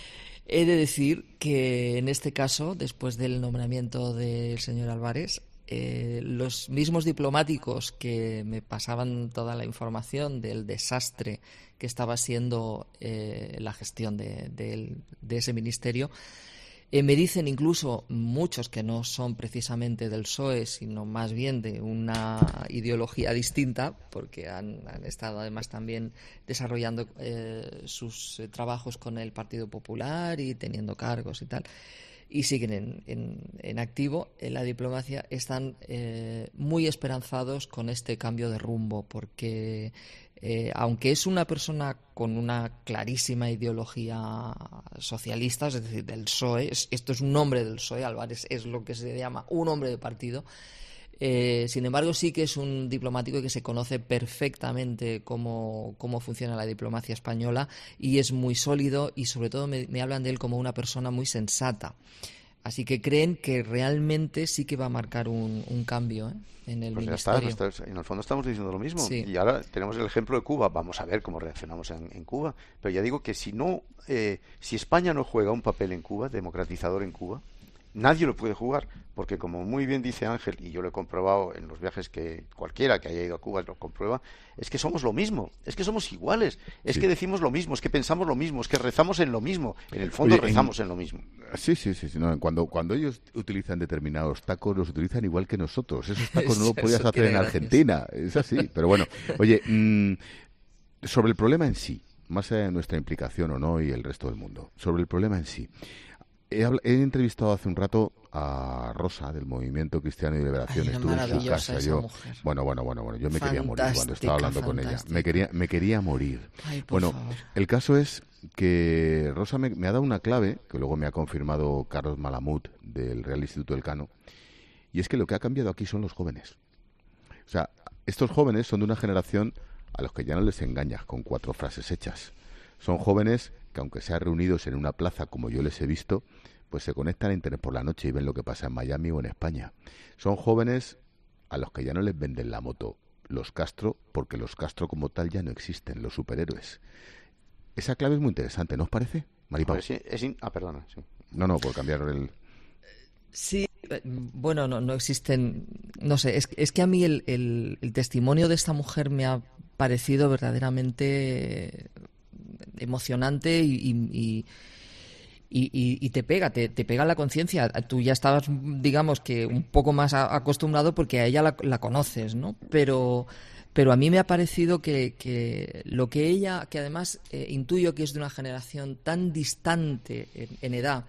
Speaker 16: he de decir que en este caso, después del nombramiento del señor Álvarez, eh, los mismos diplomáticos que me pasaban toda la información del desastre que estaba siendo eh, la gestión de, de, de ese ministerio, Eh, me dicen incluso muchos que no son precisamente del P S O E, sino más bien de una ideología distinta, porque han, han estado además también desarrollando eh, sus eh, trabajos con el Partido Popular y teniendo cargos y tal, y siguen en, en, en activo en la diplomacia, están eh, muy esperanzados con este cambio de rumbo, porque eh, aunque es una persona con una clarísima ideología socialista, es decir, del P S O E, es, esto es un hombre del P S O E, Álvarez es lo que se llama un hombre de partido, eh, sin embargo sí que es un diplomático que se conoce perfectamente cómo, cómo funciona la diplomacia española, y es muy sólido, y sobre todo me, me hablan de él como una persona muy sensata. Así que creen que realmente sí que va a marcar un, un cambio ¿eh? en el
Speaker 17: Pues ya
Speaker 16: ministerio.
Speaker 17: está, está, en el fondo estamos diciendo lo mismo.
Speaker 16: Sí.
Speaker 17: Y ahora tenemos el ejemplo de Cuba. Vamos a ver cómo reaccionamos en, en Cuba. Pero ya digo que si no, eh, si España no juega un papel en Cuba, democratizador en Cuba, nadie lo puede jugar, porque como muy bien dice Ángel, y yo lo he comprobado en los viajes que cualquiera que haya ido a Cuba lo comprueba, es que somos lo mismo, es que somos iguales, es
Speaker 1: Sí.
Speaker 17: que decimos lo mismo, es que pensamos lo mismo, es que rezamos en lo mismo, en el fondo
Speaker 1: Oye, en-
Speaker 17: rezamos en lo mismo.
Speaker 1: Sí, sí, sí. sí, no, cuando, cuando ellos utilizan determinados tacos, los utilizan igual que nosotros. Esos tacos no lo
Speaker 16: Eso
Speaker 1: podías hacer
Speaker 16: tiene
Speaker 1: en
Speaker 16: gracia.
Speaker 1: Argentina. Es así. Pero bueno, oye, mmm, sobre el problema en sí, más allá de nuestra implicación o no y el resto del mundo, sobre el problema en sí. He, habl- he entrevistado hace un rato a Rosa del Movimiento Cristiano y de Liberación.
Speaker 16: Ay, era
Speaker 1: Estuve en su
Speaker 16: maravillosa
Speaker 1: casa.
Speaker 16: esa
Speaker 1: Yo,
Speaker 16: mujer.
Speaker 1: bueno, bueno, bueno, bueno, yo me quería morir cuando
Speaker 16: Fantástica,
Speaker 1: estaba hablando con ella.
Speaker 16: fantástica.
Speaker 1: Me quería, me quería morir.
Speaker 16: Ay, por
Speaker 1: bueno,
Speaker 16: favor.
Speaker 1: el caso es que Rosa me, me ha dado una clave, que luego me ha confirmado Carlos Malamud del Real Instituto Elcano, y es que lo que ha cambiado aquí son los jóvenes. O sea, estos jóvenes son de una generación a los que ya no les engañas con cuatro frases hechas. Son jóvenes que, aunque sean reunidos en una plaza como yo les he visto, pues se conectan a Internet por la noche y ven lo que pasa en Miami o en España. Son jóvenes a los que ya no les venden la moto los Castro, porque los Castro como tal ya no existen, los superhéroes. Esa clave es muy interesante, ¿no os parece, Maripau?
Speaker 17: Pues sí, es in- Ah, perdona, sí.
Speaker 1: No, no, por cambiar el...
Speaker 16: Sí, eh, bueno, no, no existen, no sé, es, es que a mí el, el- el testimonio de esta mujer me ha parecido verdaderamente emocionante y, y- y- y- y- y te pega, te, te pega la conciencia. Tú ya estabas, digamos, que un poco más a- acostumbrado porque a ella la, la conoces, ¿no? Pero, pero a mí me ha parecido que, que lo que ella, que además eh, intuyo que es de una generación tan distante en, en edad,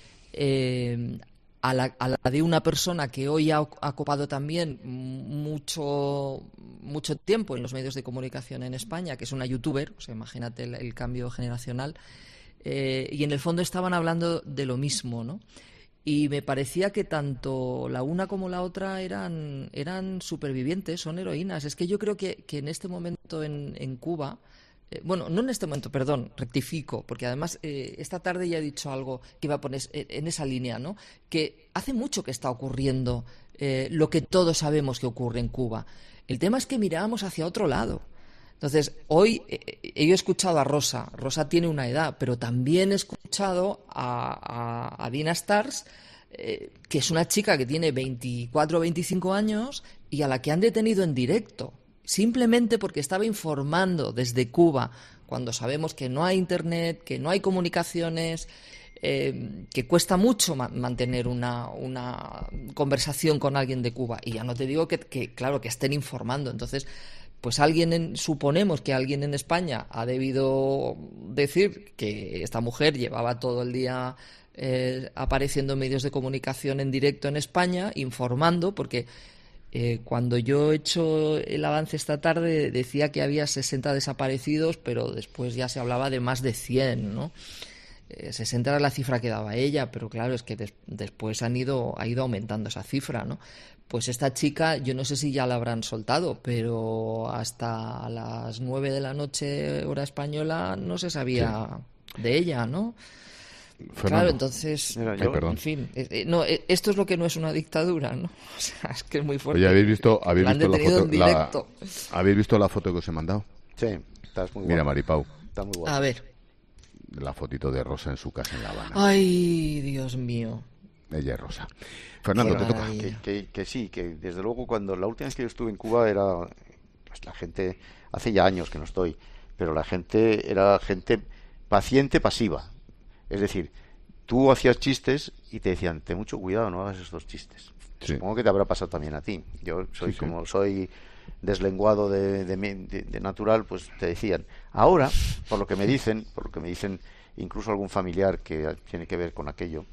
Speaker 16: eh, a la, a la de una persona que hoy ha, ha ocupado también mucho, mucho tiempo en los medios de comunicación en España, que es una youtuber, o sea, imagínate el, el cambio generacional, eh, y en el fondo estaban hablando de lo mismo, ¿no? Y me parecía que tanto la una como la otra eran, eran supervivientes, son heroínas. Es que yo creo que, que en este momento en, en Cuba Eh, bueno, no en este momento, perdón, rectifico, porque además eh, esta tarde ya he dicho algo que iba a poner en esa línea, ¿no? Que hace mucho que está ocurriendo eh, lo que todos sabemos que ocurre en Cuba. El tema es que mirábamos hacia otro lado. Entonces, hoy eh, yo he escuchado a Rosa. Rosa tiene una edad, pero también he escuchado a, a, a Dina Stars, eh, que es una chica que tiene veinticuatro o veinticinco años y a la que han detenido en directo, simplemente porque estaba informando desde Cuba, cuando sabemos que no hay internet, que no hay comunicaciones, eh, que cuesta mucho ma- mantener una, una conversación con alguien de Cuba. Y ya no te digo que, que claro, que estén informando. Entonces, pues alguien, en, suponemos que alguien en España ha debido decir que esta mujer llevaba todo el día eh, apareciendo en medios de comunicación en directo en España, informando, porque eh, cuando yo he hecho el avance esta tarde decía que había sesenta desaparecidos, pero después ya se hablaba de más de cien, ¿no? Eh, sesenta era la cifra que daba ella, pero claro, es que des- después han ido, ha ido aumentando esa cifra, ¿no? Pues esta chica, yo no sé si ya la habrán soltado, pero hasta las nueve de la noche, hora española, no se sabía sí. de ella, ¿no? Fernando. Claro, entonces,
Speaker 1: Mira, yo,
Speaker 16: en fin, eh, no, eh, esto es lo que no es una dictadura, ¿no? O sea, es que es muy fuerte.
Speaker 1: Oye, ¿habéis visto, habéis visto la foto?
Speaker 16: En directo.
Speaker 1: La, ¿Habéis visto la foto que os he mandado?
Speaker 17: Sí, estás muy
Speaker 1: Mira,
Speaker 17: guapo.
Speaker 1: Maripau.
Speaker 17: Está muy guapo.
Speaker 16: A ver.
Speaker 1: La fotito de Rosa en su casa en La Habana.
Speaker 16: Ay, Dios mío.
Speaker 1: Ella es Rosa. Fernando,
Speaker 17: bueno,
Speaker 1: te toca.
Speaker 17: Que, que, que sí, que desde luego cuando la última vez que yo estuve en Cuba era, pues la gente, hace ya años que no estoy, pero la gente era gente paciente, pasiva. Es decir, tú hacías chistes y te decían, ten mucho cuidado, no hagas estos chistes. Sí. Supongo que te habrá pasado también a ti. Yo soy sí, como sí. soy deslenguado de, de, de, de natural, pues te decían. Ahora, por lo que me dicen, por lo que me dicen incluso algún familiar que tiene que ver con aquello,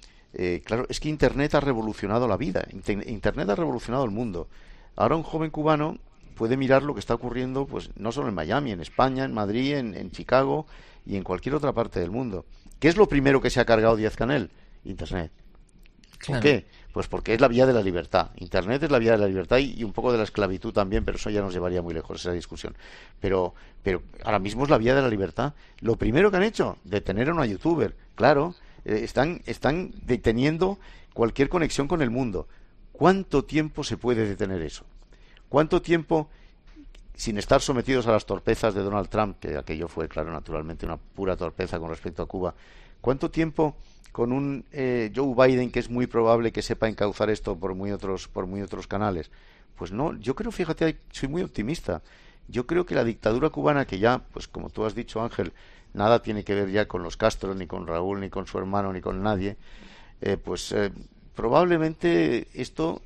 Speaker 17: eh, claro, es que Internet ha revolucionado la vida, Internet ha revolucionado el mundo. Ahora un joven cubano puede mirar lo que está ocurriendo, pues no solo en Miami, en España, en Madrid, en, en Chicago y en cualquier otra parte del mundo. ¿Qué es lo primero que se ha cargado Díaz-Canel? Internet. ¿Por claro. qué? Pues porque es la vía de la libertad. Internet es la vía de la libertad y, y un poco de la esclavitud también, pero eso ya nos llevaría muy lejos, esa discusión. Pero, pero ahora mismo es la vía de la libertad. Lo primero que han hecho, detener a una youtuber. Claro, eh, están, están deteniendo cualquier conexión con el mundo. ¿Cuánto tiempo se puede detener eso? ¿Cuánto tiempo, sin estar sometidos a las torpezas de Donald Trump, que aquello fue, claro, naturalmente una pura torpeza con respecto a Cuba, cuánto tiempo con un eh, Joe Biden que es muy probable que sepa encauzar esto por muy otros por muy otros canales? Pues no, yo creo, fíjate, soy muy optimista. Yo creo que la dictadura cubana, que ya, pues como tú has dicho, Ángel, nada tiene que ver ya con los Castro, ni con Raúl, ni con su hermano, ni con nadie, eh, pues eh, probablemente esto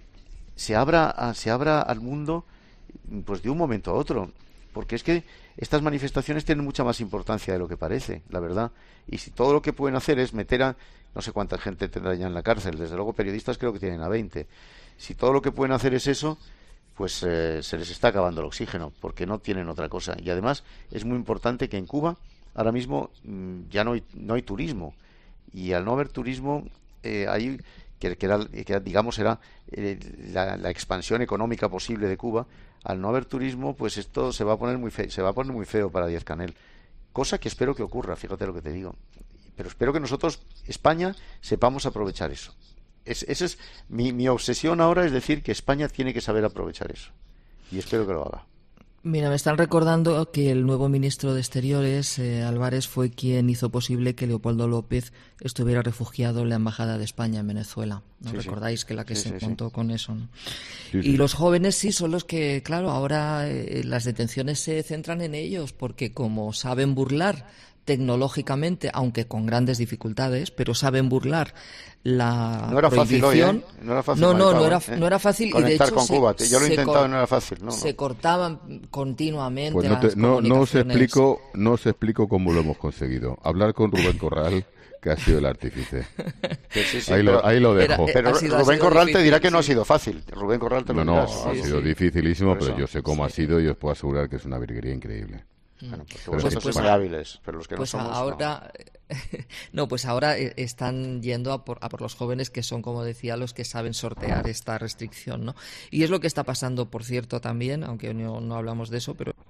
Speaker 17: se abra a, se abra al mundo pues de un momento a otro, porque es que estas manifestaciones tienen mucha más importancia de lo que parece, la verdad. Y si todo lo que pueden hacer es meter a, no sé cuánta gente tendrá ya en la cárcel, desde luego periodistas creo que tienen a veinte, si todo lo que pueden hacer es eso, pues eh, se les está acabando el oxígeno, porque no tienen otra cosa. Y además es muy importante que en Cuba ahora mismo mmm, ya no hay, no hay turismo, y al no haber turismo eh, hay que, que, era, que digamos era eh, la, la expansión económica posible de Cuba. Al no haber turismo, pues esto se va a poner muy feo, se va a poner muy feo para Díaz-Canel, cosa que espero que ocurra, fíjate lo que te digo, pero espero que nosotros, España, sepamos aprovechar eso. Es, esa es mi, mi obsesión ahora, es decir, que España tiene que saber aprovechar eso, y espero que lo haga.
Speaker 16: Mira, me están recordando que el nuevo ministro de Exteriores, eh, Álvarez, fue quien hizo posible que Leopoldo López estuviera refugiado en la Embajada de España en Venezuela. ¿No sí, recordáis sí. que la que sí, se sí, montó sí. con eso? ¿no? Sí, y sí. los jóvenes sí son los que, claro, ahora eh, las detenciones se centran en ellos, porque como saben burlar tecnológicamente, aunque con grandes dificultades, pero saben burlar la
Speaker 17: no era
Speaker 16: prohibición.
Speaker 17: Fácil hoy, ¿eh? No era fácil.
Speaker 16: No, no, no era,
Speaker 17: ¿eh?
Speaker 16: no era fácil.
Speaker 17: Conectar
Speaker 16: y de hecho
Speaker 17: con
Speaker 16: se,
Speaker 17: Cuba. Yo lo he intentado
Speaker 16: cor-
Speaker 17: y no era fácil. No, no.
Speaker 16: Se cortaban continuamente
Speaker 1: pues no, te,
Speaker 16: las
Speaker 1: no, no os
Speaker 16: comunicaciones.
Speaker 1: explico, no os explico cómo lo hemos conseguido. Hablar con Rubén Corral, que ha sido el artífice.
Speaker 17: Sí, sí, sí,
Speaker 1: ahí,
Speaker 17: pero,
Speaker 1: lo, ahí lo dejo.
Speaker 17: Pero
Speaker 16: ha sido,
Speaker 17: Rubén
Speaker 16: ha sido
Speaker 17: Corral
Speaker 16: difícil,
Speaker 17: te dirá que
Speaker 16: sí.
Speaker 17: no ha sido fácil. Rubén Corral te lo
Speaker 1: No,
Speaker 17: dirá.
Speaker 1: no,
Speaker 17: Sí,
Speaker 1: ha
Speaker 17: sí,
Speaker 1: sido
Speaker 17: sí.
Speaker 1: dificilísimo, pero
Speaker 17: eso.
Speaker 1: yo sé cómo sí, ha sido y os puedo asegurar que es una virguería increíble.
Speaker 17: Bueno, porque
Speaker 16: Pues,
Speaker 17: vosotros
Speaker 16: pues,
Speaker 17: sois muy hábiles, pero los que
Speaker 16: pues
Speaker 17: no somos,
Speaker 16: ahora, no. no, pues ahora están yendo a por, a por los jóvenes que son, como decía, los que saben sortear esta restricción, ¿no? Y es lo que está pasando, por cierto, también, aunque no, no hablamos de eso, pero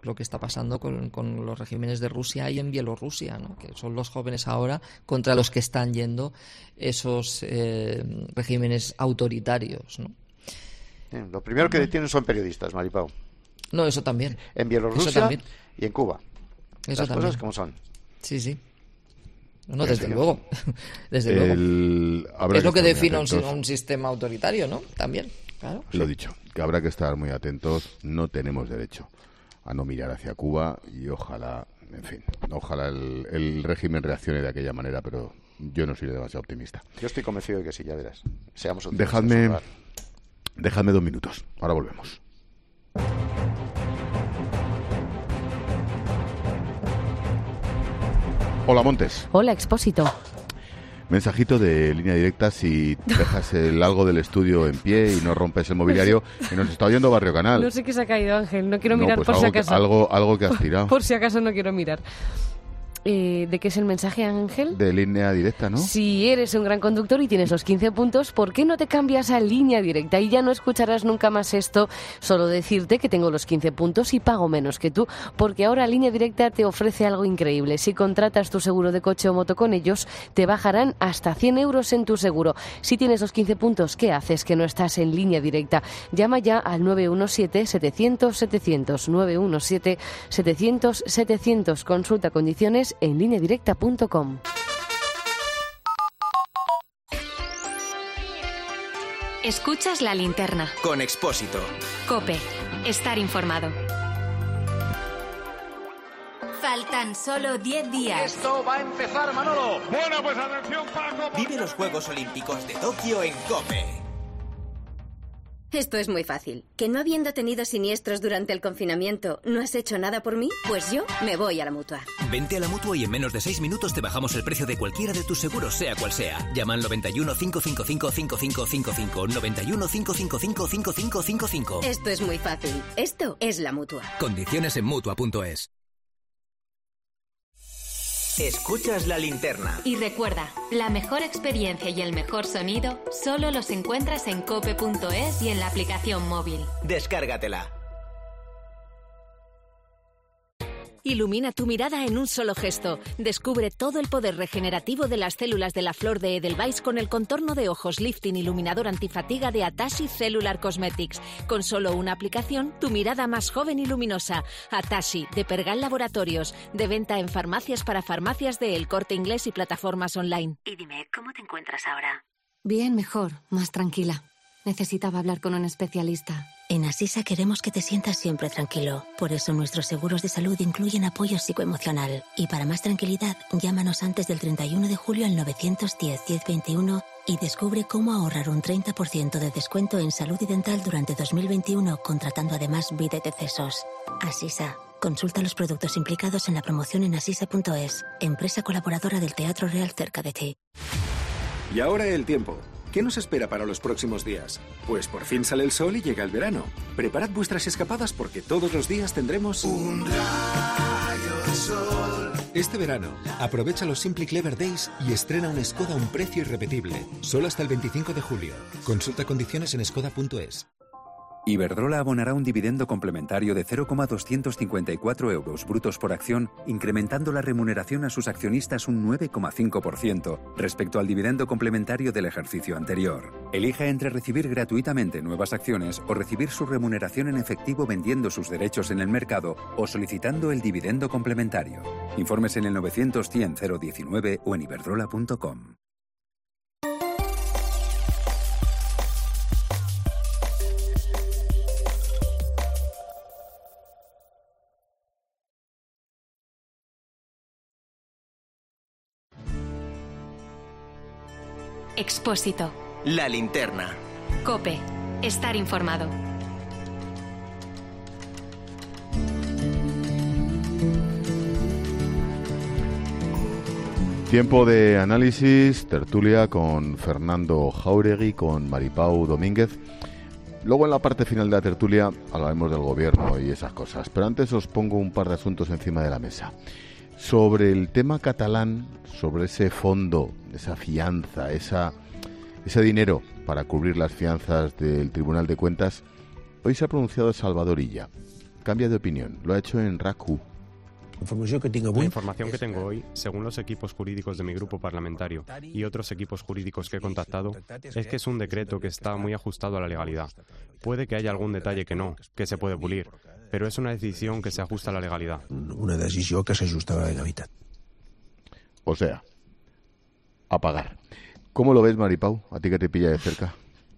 Speaker 16: lo que está pasando con, con los regímenes de Rusia y en Bielorrusia, ¿no? Que son los jóvenes ahora contra los que están yendo esos eh, regímenes autoritarios, ¿no?
Speaker 17: Bien, lo primero que detienen son periodistas, Maripau.
Speaker 16: No, eso también.
Speaker 17: En Bielorrusia y en Cuba.
Speaker 16: Eso
Speaker 17: Las
Speaker 16: también.
Speaker 17: cosas como son.
Speaker 16: Sí, sí. No, desde luego. Desde
Speaker 1: El...
Speaker 16: luego. Es lo que define un, un sistema autoritario, ¿no? También, claro.
Speaker 1: Lo dicho, que habrá que estar muy atentos. No tenemos derecho a no mirar hacia Cuba y ojalá, en fin, ojalá el, el régimen reaccione de aquella manera, pero yo no soy demasiado optimista.
Speaker 17: Yo estoy convencido de que sí, ya verás. Seamos optimistas.
Speaker 1: Dejadme, dejadme dos minutos. Ahora volvemos. Hola, Montes.
Speaker 18: Hola, Expósito.
Speaker 1: Mensajito de línea directa si dejas el algo del estudio en pie y no rompes el mobiliario, que nos está oyendo Barrio Canal.
Speaker 18: No sé qué se ha caído, Ángel. No quiero
Speaker 1: no,
Speaker 18: mirar
Speaker 1: pues
Speaker 18: por
Speaker 1: algo
Speaker 18: si acaso.
Speaker 1: Que, algo, algo que has tirado.
Speaker 18: Por si acaso no quiero mirar. Eh, ¿De qué es el mensaje, Ángel?
Speaker 1: De línea directa, ¿no?
Speaker 18: Si eres un gran conductor y tienes los quince puntos, ¿por qué no te cambias a línea directa? Y ya no escucharás nunca más esto, solo decirte que tengo los quince puntos y pago menos que tú, porque ahora Línea Directa te ofrece algo increíble. Si contratas tu seguro de coche o moto con ellos, te bajarán hasta cien euros en tu seguro. Si tienes los quince puntos, ¿qué haces que no estás en Línea Directa? Llama ya al nueve uno siete, setecientos, setecientos, nueve uno siete, setecientos, setecientos. Consulta condiciones en línea directa punto com.
Speaker 3: Escuchas La Linterna.
Speaker 2: Con Expósito.
Speaker 3: COPE. Estar informado.
Speaker 19: Faltan solo diez días.
Speaker 20: Esto va a empezar, Manolo. Bueno, pues atención, Paco.
Speaker 2: Vive los Juegos Olímpicos de Tokio en COPE.
Speaker 19: Esto es muy fácil. ¿Que no habiendo tenido siniestros durante el confinamiento, no has hecho nada por mí? Pues yo me voy a la Mutua.
Speaker 21: Vente a la Mutua y en menos de seis minutos te bajamos el precio de cualquiera de tus seguros, sea cual sea. Llama al noventa y uno, cinco cinco cinco, cinco cinco cinco cinco, noventa y uno, cinco cinco cinco, cinco cinco cinco cinco.
Speaker 19: Esto es muy fácil. Esto es la Mutua.
Speaker 21: Condiciones en Mutua punto es.
Speaker 2: Escuchas La Linterna.
Speaker 3: Y recuerda, la mejor experiencia y el mejor sonido solo los encuentras en cope punto es y en la aplicación móvil.
Speaker 2: Descárgatela.
Speaker 22: Ilumina tu mirada en un solo gesto. Descubre todo el poder regenerativo de las células de la flor de Edelweiss con el contorno de ojos lifting iluminador antifatiga de Atashi Cellular Cosmetics. Con solo una aplicación, tu mirada más joven y luminosa. Atashi, de Pergal Laboratorios. De venta en farmacias para farmacias de El Corte Inglés y plataformas online.
Speaker 23: Y dime, ¿cómo te encuentras ahora?
Speaker 24: Bien, mejor, más tranquila. Necesitaba hablar con un especialista.
Speaker 23: En Asisa queremos que te sientas siempre tranquilo. Por eso nuestros seguros de salud incluyen apoyo psicoemocional. Y para más tranquilidad, llámanos antes del treinta y uno de julio al nueve uno cero, diez veintiuno y descubre cómo ahorrar un treinta por ciento de descuento en salud y dental durante dos mil veintiuno, contratando además vida y decesos. Asisa. Consulta los productos implicados en la promoción en asisa punto es, empresa colaboradora del Teatro Real cerca de ti.
Speaker 25: Y ahora el tiempo. ¿Qué nos espera para los próximos días? Pues por fin sale el sol y llega el verano. Preparad vuestras escapadas porque todos los días tendremos un rayo de sol. Este verano, aprovecha los Simply Clever Days y estrena un Skoda a un precio irrepetible. Solo hasta el veinticinco de julio. Consulta condiciones en skoda punto es.
Speaker 26: Iberdrola abonará un dividendo complementario de cero coma doscientos cincuenta y cuatro euros brutos por acción, incrementando la remuneración a sus accionistas un nueve coma cinco por ciento respecto al dividendo complementario del ejercicio anterior. Elija entre recibir gratuitamente nuevas acciones o recibir su remuneración en efectivo vendiendo sus derechos en el mercado o solicitando el dividendo complementario. Informes en el novecientos cien cero diecinueve o en iberdrola punto com.
Speaker 3: Expósito.
Speaker 2: La Linterna.
Speaker 3: COPE. Estar informado.
Speaker 1: Tiempo de análisis, tertulia con Fernando Jáuregui, con Maripau Domínguez. Luego en la parte final de la tertulia hablaremos del gobierno y esas cosas. Pero antes os pongo un par de asuntos encima de la mesa. Sobre el tema catalán, sobre ese fondo, esa fianza, esa, ese dinero para cubrir las fianzas del Tribunal de Cuentas, hoy se ha pronunciado Salvador Illa, cambia de opinión. Lo ha hecho en Raku.
Speaker 6: Información que tengo La información que tengo hoy, según los equipos jurídicos de mi grupo parlamentario y otros equipos jurídicos que he contactado, es que es un decreto que está muy ajustado a la legalidad. Puede que haya algún detalle que no, que se puede pulir, pero es una decisión que se ajusta a la legalidad. Una decisión que se ajusta a la legalidad.
Speaker 1: O sea, a pagar. ¿Cómo lo ves, Maripau? A ti que te pilla de cerca.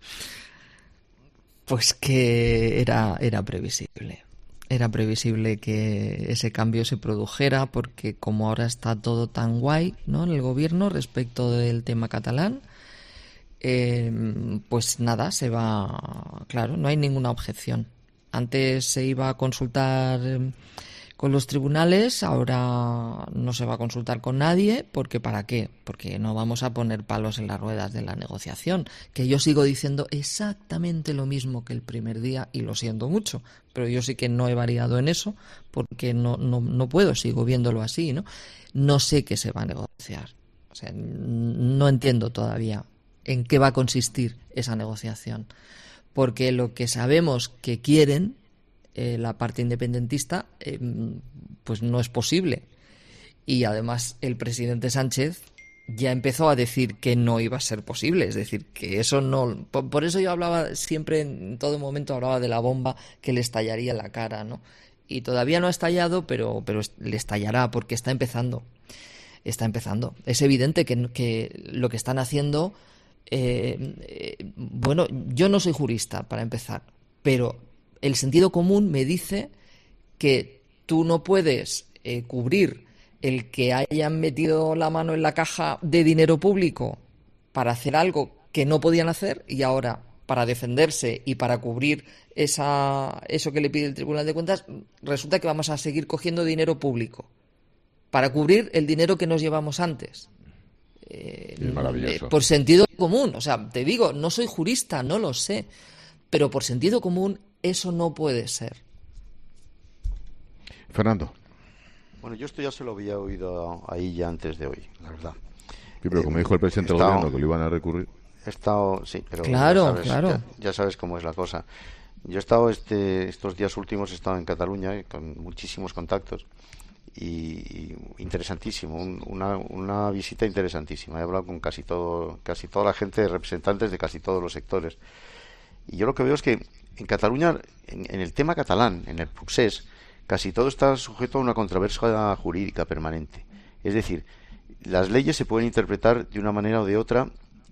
Speaker 16: Pues que era, era previsible. Era previsible que ese cambio se produjera porque como ahora está todo tan guay, ¿no?, en el gobierno respecto del tema catalán, eh, pues nada, se va... Claro, no hay ninguna objeción. Antes se iba a consultar con los tribunales, ahora no se va a consultar con nadie, porque ¿para qué? Porque no vamos a poner palos en las ruedas de la negociación, que yo sigo diciendo exactamente lo mismo que el primer día y lo siento mucho, pero yo sí que no he variado en eso, porque no, no, no puedo, sigo viéndolo así, ¿no? No sé qué se va a negociar, o sea, no entiendo todavía en qué va a consistir esa negociación, porque lo que sabemos que quieren Eh, la parte independentista, eh, pues no es posible. Y además el presidente Sánchez ya empezó a decir que no iba a ser posible, es decir, que eso no... Por, por eso yo hablaba siempre, en todo momento hablaba de la bomba que le estallaría en la cara, ¿no? Y todavía no ha estallado, pero, pero le estallará porque está empezando. Está empezando. Es evidente que, que lo que están haciendo... Eh, eh, bueno, yo no soy jurista, para empezar, pero... el sentido común me dice que tú no puedes eh, cubrir el que hayan metido la mano en la caja de dinero público para hacer algo que no podían hacer y ahora para defenderse y para cubrir esa, eso que le pide el Tribunal de Cuentas, resulta que vamos a seguir cogiendo dinero público para cubrir el dinero que nos llevamos antes. Eh,
Speaker 1: es maravilloso.
Speaker 16: Eh, por sentido común, o sea, te digo, no soy jurista, no lo sé, pero por sentido común eso no puede ser.
Speaker 1: Fernando.
Speaker 17: Bueno, yo esto ya se lo había oído ahí ya antes de hoy, la verdad.
Speaker 1: Sí, pero como eh, dijo el presidente del gobierno que lo iban a recurrir.
Speaker 17: He estado, sí, pero
Speaker 16: claro,
Speaker 17: ya sabes,
Speaker 16: claro.
Speaker 17: Ya, ya sabes cómo es la cosa. Yo he estado este, estos días últimos he estado en Cataluña eh, con muchísimos contactos y, y interesantísimo, un, una, una visita interesantísima. He hablado con casi todo, casi toda la gente, representantes de casi todos los sectores. Y yo lo que veo es que en Cataluña, en, en el tema catalán, en el procés, casi todo está sujeto a una controversia jurídica permanente. Es decir, las leyes se pueden interpretar de una manera o de otra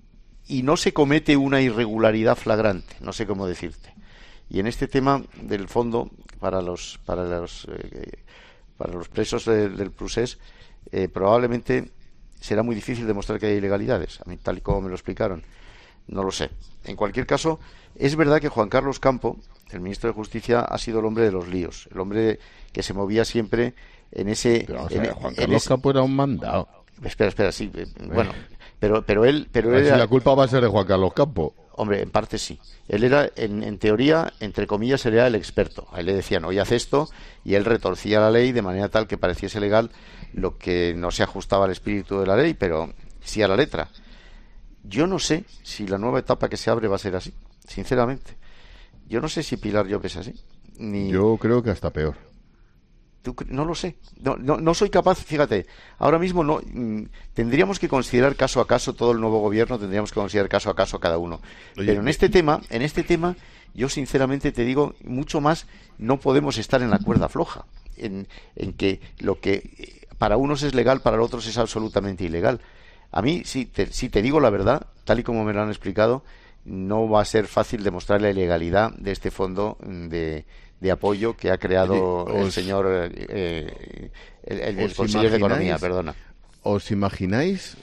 Speaker 17: y no se comete una irregularidad flagrante, no sé cómo decirte. Y en este tema del fondo para los para los eh, para los presos de, del procés, eh, probablemente será muy difícil demostrar que hay ilegalidades. A mí, tal y como me lo explicaron, no lo sé. En cualquier caso, es verdad que Juan Carlos Campo, el ministro de Justicia, ha sido el hombre de los líos, el hombre que se movía siempre en ese...
Speaker 1: Pero, o sea,
Speaker 17: en,
Speaker 1: Juan
Speaker 17: en
Speaker 1: Carlos
Speaker 17: ese...
Speaker 1: Campo era un mandado.
Speaker 17: Espera, espera, sí. Eh, bueno, pero pero él... Pero él
Speaker 1: si
Speaker 17: era...
Speaker 1: la culpa va a ser de Juan Carlos Campo.
Speaker 17: Hombre, en parte sí. Él era, en, en teoría, entre comillas, era el experto. A él le decían, oye, haz esto, y él retorcía la ley de manera tal que pareciese legal, lo que no se ajustaba al espíritu de la ley, pero sí a la letra. Yo no sé si la nueva etapa que se abre va a ser así, sinceramente. Yo no sé si Pilar Llop es así. Ni...
Speaker 1: Yo creo que hasta peor.
Speaker 17: ¿Tú? No lo sé. No, no, no soy capaz, fíjate, ahora mismo no mmm, tendríamos que considerar caso a caso todo el nuevo gobierno, tendríamos que considerar caso a caso cada uno. Oye, pero en este tema, en este tema, yo sinceramente te digo, mucho más no podemos estar en la cuerda floja, en, en que lo que para unos es legal, para otros es absolutamente ilegal. A mí, si te, si te digo la verdad, tal y como me lo han explicado, no va a ser fácil demostrar la ilegalidad de este fondo de, de apoyo que ha creado Oye, os, el señor eh, el, el, el conseller de Economía, perdona.
Speaker 1: ¿Os imagináis?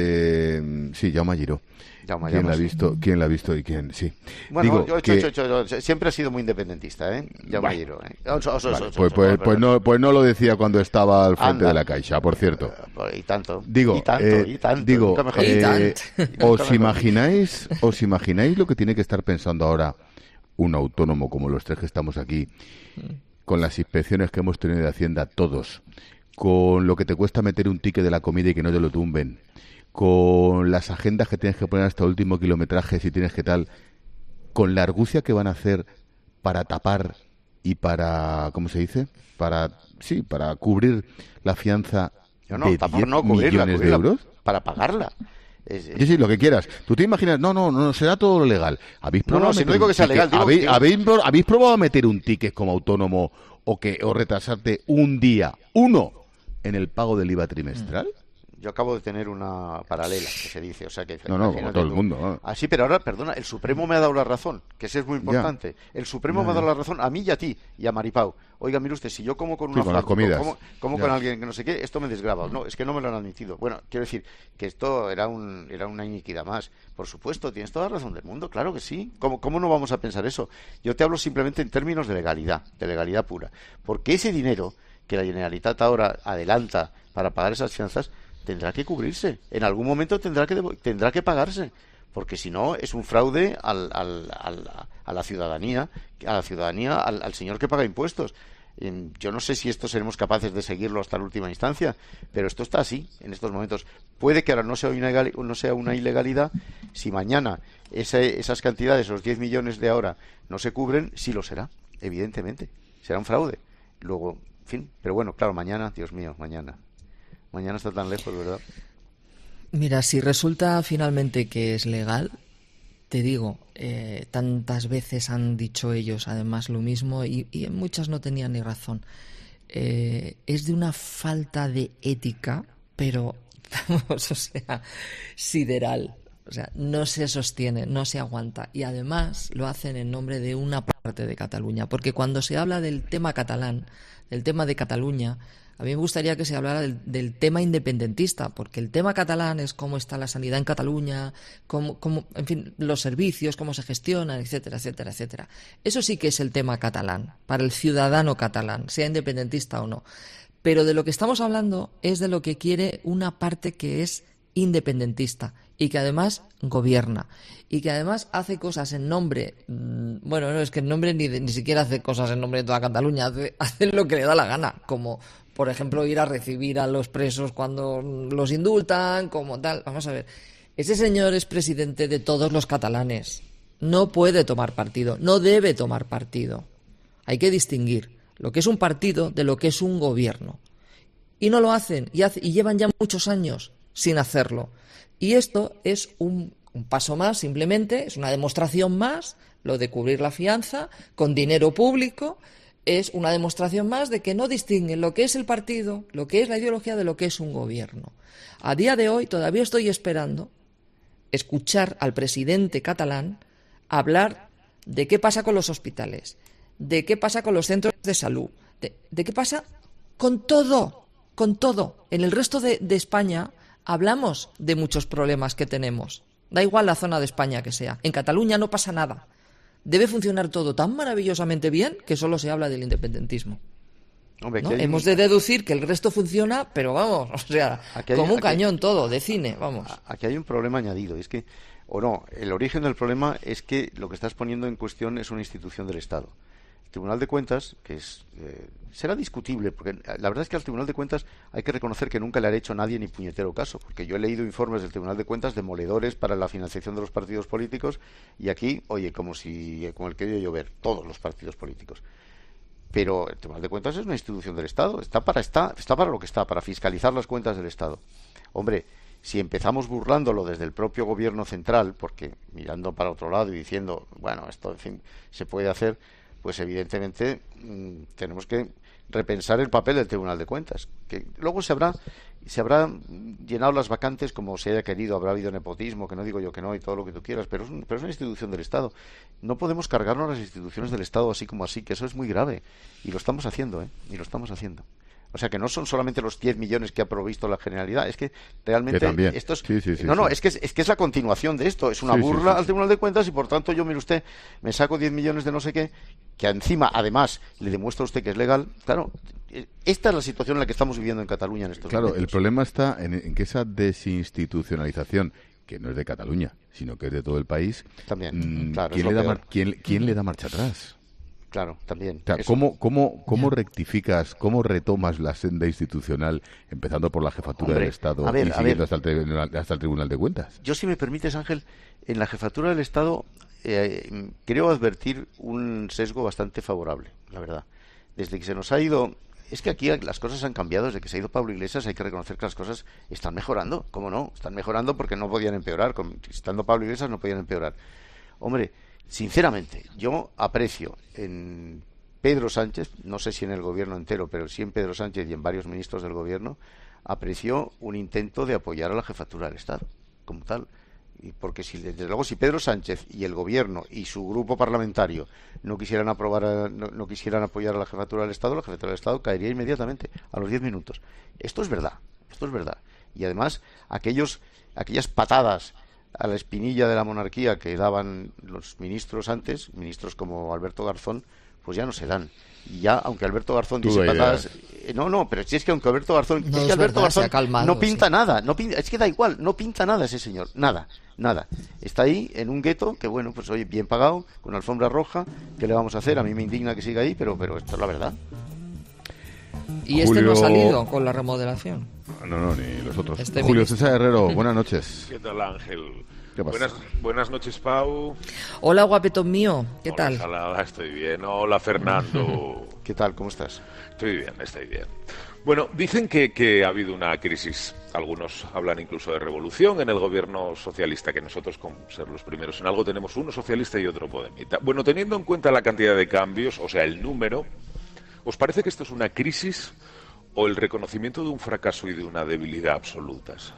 Speaker 1: Eh, sí, Jaume Giró.
Speaker 17: Jaume,
Speaker 1: ¿Quién
Speaker 17: Jaume,
Speaker 1: la ha
Speaker 17: sí.
Speaker 1: visto? ¿Quién la ha visto y quién? Sí.
Speaker 17: Bueno,
Speaker 1: Digo
Speaker 17: yo,
Speaker 1: que...
Speaker 17: yo, yo, yo, siempre ha sido muy independentista, ¿eh? Jaume
Speaker 1: Vale.
Speaker 17: Giró. ¿eh? Os, os, os,
Speaker 1: Vale,
Speaker 17: os,
Speaker 1: pues,
Speaker 17: os,
Speaker 1: pues,
Speaker 17: os,
Speaker 1: pues, no, pues no lo decía cuando estaba al frente
Speaker 17: Anda.
Speaker 1: de la Caixa, por cierto.
Speaker 17: Y tanto.
Speaker 1: Digo,
Speaker 17: y tanto,
Speaker 1: eh,
Speaker 17: y tanto.
Speaker 1: digo,
Speaker 17: Nunca mejor
Speaker 1: eh,
Speaker 17: dicho. Nunca
Speaker 1: ¿os
Speaker 17: mejor
Speaker 1: imagináis, os imagináis lo que tiene que estar pensando ahora un autónomo como los tres que estamos aquí, con las inspecciones que hemos tenido de Hacienda todos, con lo que te cuesta meter un ticket de la comida y que no te lo tumben, con las agendas que tienes que poner hasta el último kilometraje si tienes que tal, con la argucia que van a hacer para tapar y para, ¿cómo se dice? Para, sí, para cubrir la fianza
Speaker 17: no, no,
Speaker 1: de diez
Speaker 17: no, cubrirla,
Speaker 1: millones
Speaker 17: cubrirla,
Speaker 1: de euros.
Speaker 17: Para pagarla. Es, es...
Speaker 1: Sí, sí, lo que quieras. Tú te imaginas, no, no, no, será todo legal. ¿Habéis probado
Speaker 17: no, no, si no digo que sea legal, digo,
Speaker 1: ¿Habéis,
Speaker 17: digo...
Speaker 1: ¿habéis, ¿Habéis probado a meter un ticket como autónomo o que o retrasarte un día, uno, en el pago del I V A trimestral?
Speaker 17: Yo acabo de tener una paralela, que se dice, o sea que...
Speaker 1: No, no, como todo el mundo. ¿no?
Speaker 17: Ah, sí, pero ahora, perdona, el Supremo me ha dado la razón, que eso es muy importante. Ya. El Supremo ya, me ha dado ya. la razón a mí y a ti, y a Maripau. Oiga, mire usted, si yo como con una...
Speaker 1: Sí, con las comidas.
Speaker 17: Como, como con alguien que no sé qué, esto me desgrava. No, es que no me lo han admitido. Bueno, quiero decir que esto era un era una iniquidad más. Por supuesto, tienes toda la razón del mundo, claro que sí. ¿Cómo, ¿Cómo no vamos a pensar eso? Yo te hablo simplemente en términos de legalidad, de legalidad pura. Porque ese dinero que la Generalitat ahora adelanta para pagar esas fianzas tendrá que cubrirse, en algún momento tendrá que tendrá que pagarse, porque si no es un fraude al, al, al, a la ciudadanía, a la ciudadanía, al, al señor que paga impuestos. Yo no sé si esto seremos capaces de seguirlo hasta la última instancia, pero esto está así en estos momentos. Puede que ahora no sea una, no sea una ilegalidad, si mañana ese, esas cantidades, los diez millones de ahora, no se cubren, sí lo será, evidentemente, será un fraude. Luego, en fin, pero bueno, claro, mañana, Dios mío, mañana. Mañana está tan lejos, ¿verdad?
Speaker 16: Mira, si resulta finalmente que es legal, te digo, eh, tantas veces han dicho ellos además lo mismo y, y en muchas no tenían ni razón. Eh, es de una falta de ética, pero, vamos, o sea, sideral. O sea, no se sostiene, no se aguanta. Y además lo hacen en nombre de una parte de Cataluña. Porque cuando se habla del tema catalán, del tema de Cataluña, a mí me gustaría que se hablara del, del tema independentista, porque el tema catalán es cómo está la sanidad en Cataluña, cómo, cómo, en fin, los servicios, cómo se gestionan, etcétera, etcétera, etcétera. Eso sí que es el tema catalán, para el ciudadano catalán, sea independentista o no. Pero de lo que estamos hablando es de lo que quiere una parte que es independentista y que además gobierna y que además hace cosas en nombre, bueno, no es que en nombre ni, de, ni siquiera hace cosas en nombre de toda Cataluña, hace, hace lo que le da la gana, como por ejemplo ir a recibir a los presos cuando los indultan, como tal. Vamos a ver, ese señor es presidente de todos los catalanes, no puede tomar partido, no debe tomar partido. Hay que distinguir lo que es un partido de lo que es un gobierno, y no lo hacen, y, hace, y llevan ya muchos años sin hacerlo. Y esto es un, un paso más, simplemente, es una demostración más, lo de cubrir la fianza con dinero público, es una demostración más de que no distinguen lo que es el partido, lo que es la ideología de lo que es un gobierno. A día de hoy todavía estoy esperando escuchar al presidente catalán hablar de qué pasa con los hospitales, de qué pasa con los centros de salud, de, de qué pasa con todo, con todo. En el resto de, de España hablamos de muchos problemas que tenemos. Da igual la zona de España que sea. En Cataluña no pasa nada. Debe funcionar todo tan maravillosamente bien que solo se habla del independentismo. Hombre, ¿no? Hemos un... de deducir que el resto funciona, pero vamos, o sea, hay, como un aquí, cañón todo, de cine, vamos.
Speaker 17: Aquí hay un problema añadido, es que, o no, el origen del problema es que lo que estás poniendo en cuestión es una institución del Estado. El Tribunal de Cuentas, que es eh, será discutible, porque la verdad es que al Tribunal de Cuentas hay que reconocer que nunca le ha hecho nadie ni puñetero caso, porque yo he leído informes del Tribunal de Cuentas demoledores para la financiación de los partidos políticos, y aquí, oye, como si como el que oye llover, todos los partidos políticos. Pero el Tribunal de Cuentas es una institución del Estado, está para está, está para lo que está, para fiscalizar las cuentas del Estado. Hombre, si empezamos burlándolo desde el propio gobierno central, porque mirando para otro lado y diciendo, bueno, esto en fin se puede hacer, pues evidentemente mmm, tenemos que repensar el papel del Tribunal de Cuentas, que luego se habrá se habrá llenado las vacantes como se haya querido, habrá habido nepotismo, que no digo yo que no, y todo lo que tú quieras, pero es, un, pero es una institución del Estado. No podemos cargarnos las instituciones del Estado así como así, que eso es muy grave, y lo estamos haciendo, ¿eh? Y lo estamos haciendo. O sea, que no son solamente los diez millones que ha provisto la Generalidad, es que realmente
Speaker 1: que
Speaker 17: esto es...
Speaker 1: Sí, sí, sí,
Speaker 17: no, no,
Speaker 1: sí.
Speaker 17: es que es, es que es la continuación de esto, es una
Speaker 1: sí,
Speaker 17: burla
Speaker 1: sí, sí.
Speaker 17: al Tribunal de Cuentas, y por tanto yo, mire usted, me saco diez millones de no sé qué, que encima, además, le demuestra a usted que es legal. Claro, esta es la situación en la que estamos viviendo en Cataluña en estos
Speaker 1: claro,
Speaker 17: momentos.
Speaker 1: Claro, el problema está en, en que esa desinstitucionalización, que no es de Cataluña, sino que es de todo el país,
Speaker 17: también, claro,
Speaker 1: ¿quién, le da, mar, ¿quién, ¿quién le da marcha atrás?
Speaker 17: Claro, también.
Speaker 1: O sea, ¿cómo, cómo, cómo rectificas, cómo retomas la senda institucional, empezando por la jefatura
Speaker 17: Hombre,
Speaker 1: del Estado
Speaker 17: ver,
Speaker 1: y siguiendo hasta el, hasta el Tribunal de Cuentas?
Speaker 17: Yo, si me permites, Ángel, en la jefatura del Estado eh, creo advertir un sesgo bastante favorable, la verdad. Desde que se nos ha ido... Es que aquí las cosas han cambiado. Desde que se ha ido Pablo Iglesias hay que reconocer que las cosas están mejorando. ¿Cómo no? Están mejorando porque no podían empeorar. Con, estando Pablo Iglesias no podían empeorar. Hombre, sinceramente, yo aprecio en Pedro Sánchez, no sé si en el gobierno entero, pero sí en Pedro Sánchez y en varios ministros del gobierno, aprecio un intento de apoyar a la jefatura del Estado, como tal. Y porque si desde luego si Pedro Sánchez y el gobierno y su grupo parlamentario no quisieran aprobar a, no, no quisieran apoyar a la jefatura del Estado, la jefatura del Estado caería inmediatamente a los diez minutos. Esto es verdad, esto es verdad. Y además aquellos aquellas patadas a la espinilla de la monarquía que daban los ministros antes, ministros como Alberto Garzón, pues ya no se dan. Y ya, aunque Alberto Garzón dice patadas... Eh, no, no, pero si es que aunque Alberto Garzón... No, es que Alberto verdad, Garzón calmado, no pinta sí. nada, no pinta, es que da igual, no pinta nada ese señor, nada, nada. Está ahí en un gueto que, bueno, pues oye, bien pagado, con alfombra roja, ¿qué le vamos a hacer? A mí me indigna que siga ahí, pero, pero esto es la verdad.
Speaker 16: Y este Julio... no ha salido con la remodelación.
Speaker 1: No, no, ni los otros. Este Julio ministro. César Herrero, buenas noches.
Speaker 7: ¿Qué tal, Ángel?
Speaker 1: ¿Qué pasa?
Speaker 7: Buenas, buenas noches, Pau.
Speaker 16: Hola, guapetón mío. ¿Qué
Speaker 7: Hola,
Speaker 16: tal?
Speaker 7: Salada, estoy bien. Hola, Fernando.
Speaker 17: ¿Qué tal? ¿Cómo estás?
Speaker 7: Estoy bien, estoy bien. Bueno, dicen que, que ha habido una crisis. Algunos hablan incluso de revolución en el gobierno socialista, que nosotros, con ser los primeros en algo, tenemos uno socialista y otro podemita. Bueno, teniendo en cuenta la cantidad de cambios, o sea, el número, ¿os parece que esto es una crisis o el reconocimiento de un fracaso y de una debilidad absolutas?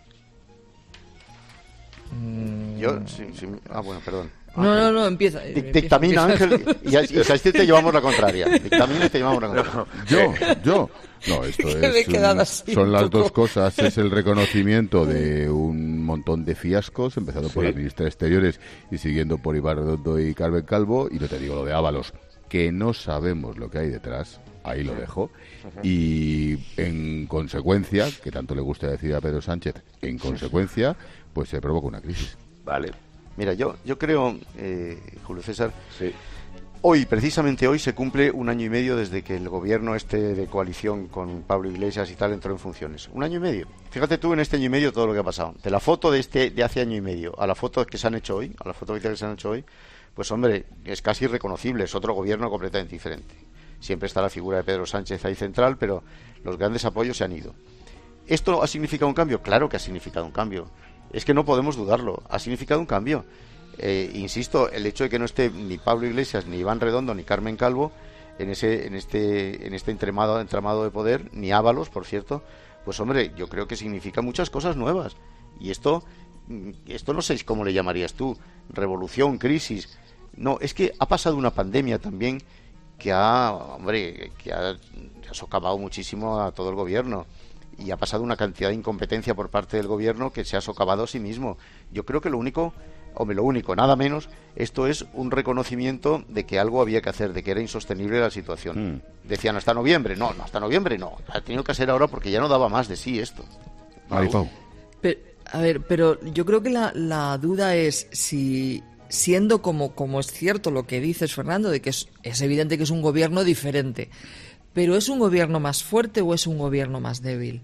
Speaker 17: Yo, sí, sí, ah, bueno, perdón.
Speaker 16: No, no, no, empieza.
Speaker 17: Dic, empieza dictamina, empieza. Ángel, y, y, y así te llevamos la contraria. Dictamina y te llevamos la contraria.
Speaker 1: Yo, yo. No, esto es, un, son las dos cosas. Es el reconocimiento de un montón de fiascos, empezando sí. por la ministra de Exteriores y siguiendo por Iván Redondo y Carmen Calvo, y no te digo lo de Ábalos, que no sabemos lo que hay detrás. Ahí lo dejo. Uh-huh. Y en consecuencia, que tanto le gusta decir a Pedro Sánchez, en consecuencia, pues se provoca una crisis.
Speaker 7: Vale.
Speaker 17: Mira, yo yo creo, eh, Julio César,
Speaker 7: sí.
Speaker 17: hoy, precisamente hoy, se cumple un año y medio desde que el gobierno este de coalición con Pablo Iglesias y tal entró en funciones. Un año y medio. Fíjate tú en este año y medio todo lo que ha pasado. De la foto de este de hace año y medio a la foto que se han hecho hoy, a la foto que se han hecho hoy, pues hombre, es casi irreconocible, es otro gobierno completamente diferente. Siempre está la figura de Pedro Sánchez ahí central, pero los grandes apoyos se han ido. ¿Esto ha significado un cambio? Claro que ha significado un cambio. Es que no podemos dudarlo. Ha significado un cambio. Eh, insisto, el hecho de que no esté ni Pablo Iglesias, ni Iván Redondo, ni Carmen Calvo en ese en este en este entramado, entramado de poder, ni Ábalos, por cierto, pues hombre, yo creo que significa muchas cosas nuevas. Y esto, esto no sé cómo le llamarías tú, revolución, crisis. No, es que ha pasado una pandemia también que ha, hombre, que ha, ha socavado muchísimo a todo el gobierno. Y ha pasado una cantidad de incompetencia por parte del gobierno que se ha socavado a sí mismo. Yo creo que lo único, hombre, lo único, nada menos, esto es un reconocimiento de que algo había que hacer, de que era insostenible la situación. Mm. Decían hasta noviembre, no, no, hasta noviembre no. Ha tenido que ser ahora porque ya no daba más de sí esto.
Speaker 1: Maripau.
Speaker 16: Pero, a ver, pero yo creo que la, la duda es si, siendo como, como es cierto lo que dices, Fernando, de que es, es evidente que es un gobierno diferente, ¿pero es un gobierno más fuerte o es un gobierno más débil?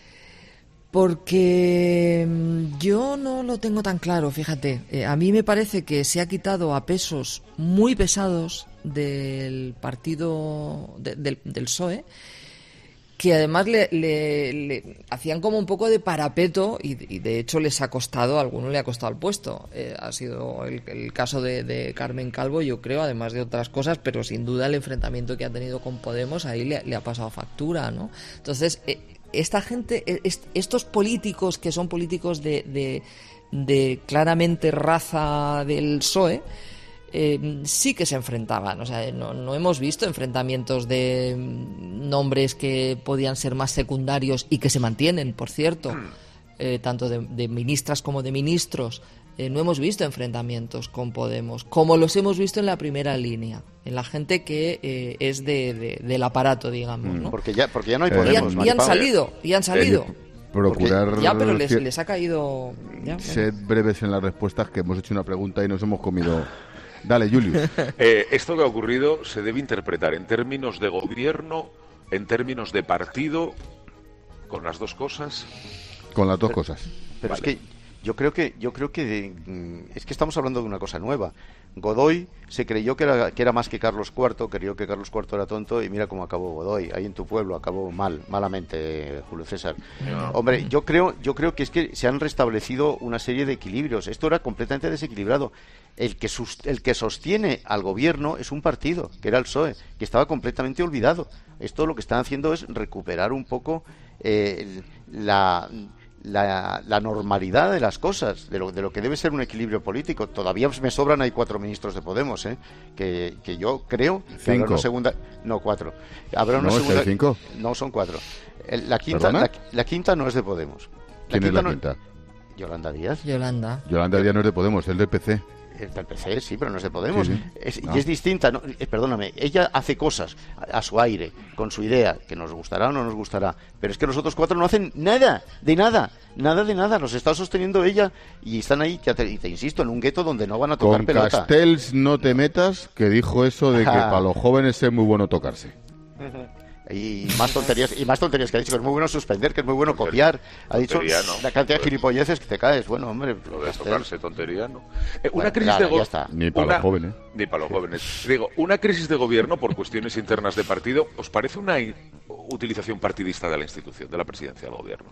Speaker 16: Porque yo no lo tengo tan claro, fíjate. Eh, a mí me parece que se ha quitado a pesos muy pesados del partido, de, del, del P S O E, que además le, le, le hacían como un poco de parapeto y, y de hecho les ha costado, a alguno le ha costado el puesto. Eh, ha sido el, el caso de, de Carmen Calvo, yo creo, además de otras cosas, pero sin duda el enfrentamiento que ha tenido con Podemos ahí le, le ha pasado factura, ¿no? Entonces, eh, esta gente, est, estos políticos que son políticos de, de, de claramente raza del P S O E, Eh, sí que se enfrentaban, o sea, no, no hemos visto enfrentamientos de nombres que podían ser más secundarios y que se mantienen, por cierto, eh, tanto de, de ministras como de ministros. Eh, no hemos visto enfrentamientos con Podemos, como los hemos visto en la primera línea, en la gente que eh, es de, de, del aparato, digamos, ¿no?
Speaker 17: Porque ya, porque ya no hay Podemos.
Speaker 16: Y han, y han salido, y han salido.
Speaker 1: Eh, procurar
Speaker 16: porque ya, pero les, les ha caído. Ya,
Speaker 1: sed breves en las respuestas, que hemos hecho una pregunta y nos hemos comido. Dale, Julius.
Speaker 7: Eh, esto que ha ocurrido se debe interpretar en términos de gobierno, en términos de partido, con las dos cosas.
Speaker 1: Con las dos cosas.
Speaker 17: Pero
Speaker 7: vale.
Speaker 17: es que Yo creo que, yo creo que es que estamos hablando de una cosa nueva. Godoy se creyó que era, que era más que Carlos cuarto, creyó que Carlos cuarto era tonto y mira cómo acabó Godoy. Ahí en tu pueblo acabó mal, malamente, Julio César. No. Hombre, yo creo, yo creo que es que se han restablecido una serie de equilibrios. Esto era completamente desequilibrado. El que, sus, el que sostiene al gobierno es un partido, que era el P S O E, que estaba completamente olvidado. Esto lo que están haciendo es recuperar un poco eh, la... La, la normalidad de las cosas, de lo, de lo que debe ser un equilibrio político. Todavía me sobran ahí cuatro ministros de Podemos, ¿eh? que, que yo creo que habrá una segunda, no cuatro, habrá una
Speaker 1: no,
Speaker 17: segunda,
Speaker 1: cinco.
Speaker 17: No son cuatro. El, la quinta, la, la quinta no es de Podemos.
Speaker 1: La ¿Quién quinta es la quinta?
Speaker 17: No, Yolanda Díaz.
Speaker 16: Yolanda.
Speaker 1: Yolanda Díaz no es de Podemos, es del P C.
Speaker 17: El del P C, sí, pero no es de Podemos. Sí, sí. Es, no. Y es distinta, no, eh, perdóname, ella hace cosas a, a su aire, con su idea, que nos gustará o no nos gustará, pero es que los otros cuatro no hacen nada, de nada, nada de nada, los está sosteniendo ella y están ahí, te, te, te insisto, en un gueto donde no van a tocar
Speaker 1: con
Speaker 17: pelota.
Speaker 1: Con Castells no te metas, que dijo eso de que para los jóvenes es muy bueno tocarse.
Speaker 17: Y más tonterías y más tonterías que ha dicho, que es muy bueno suspender, que es muy bueno copiar. Ha dicho
Speaker 7: tontería, no.
Speaker 17: La cantidad de gilipolleces que te caes. Bueno, hombre,
Speaker 7: lo de tocarse, tontería, ¿no? Eh, una
Speaker 17: bueno,
Speaker 7: crisis
Speaker 17: claro,
Speaker 7: de go-
Speaker 17: ya está.
Speaker 1: Ni para
Speaker 7: una,
Speaker 1: los jóvenes.
Speaker 7: Ni para los jóvenes. Digo, una crisis de gobierno por cuestiones internas de partido, ¿os parece una i- utilización partidista de la institución, de la presidencia del gobierno?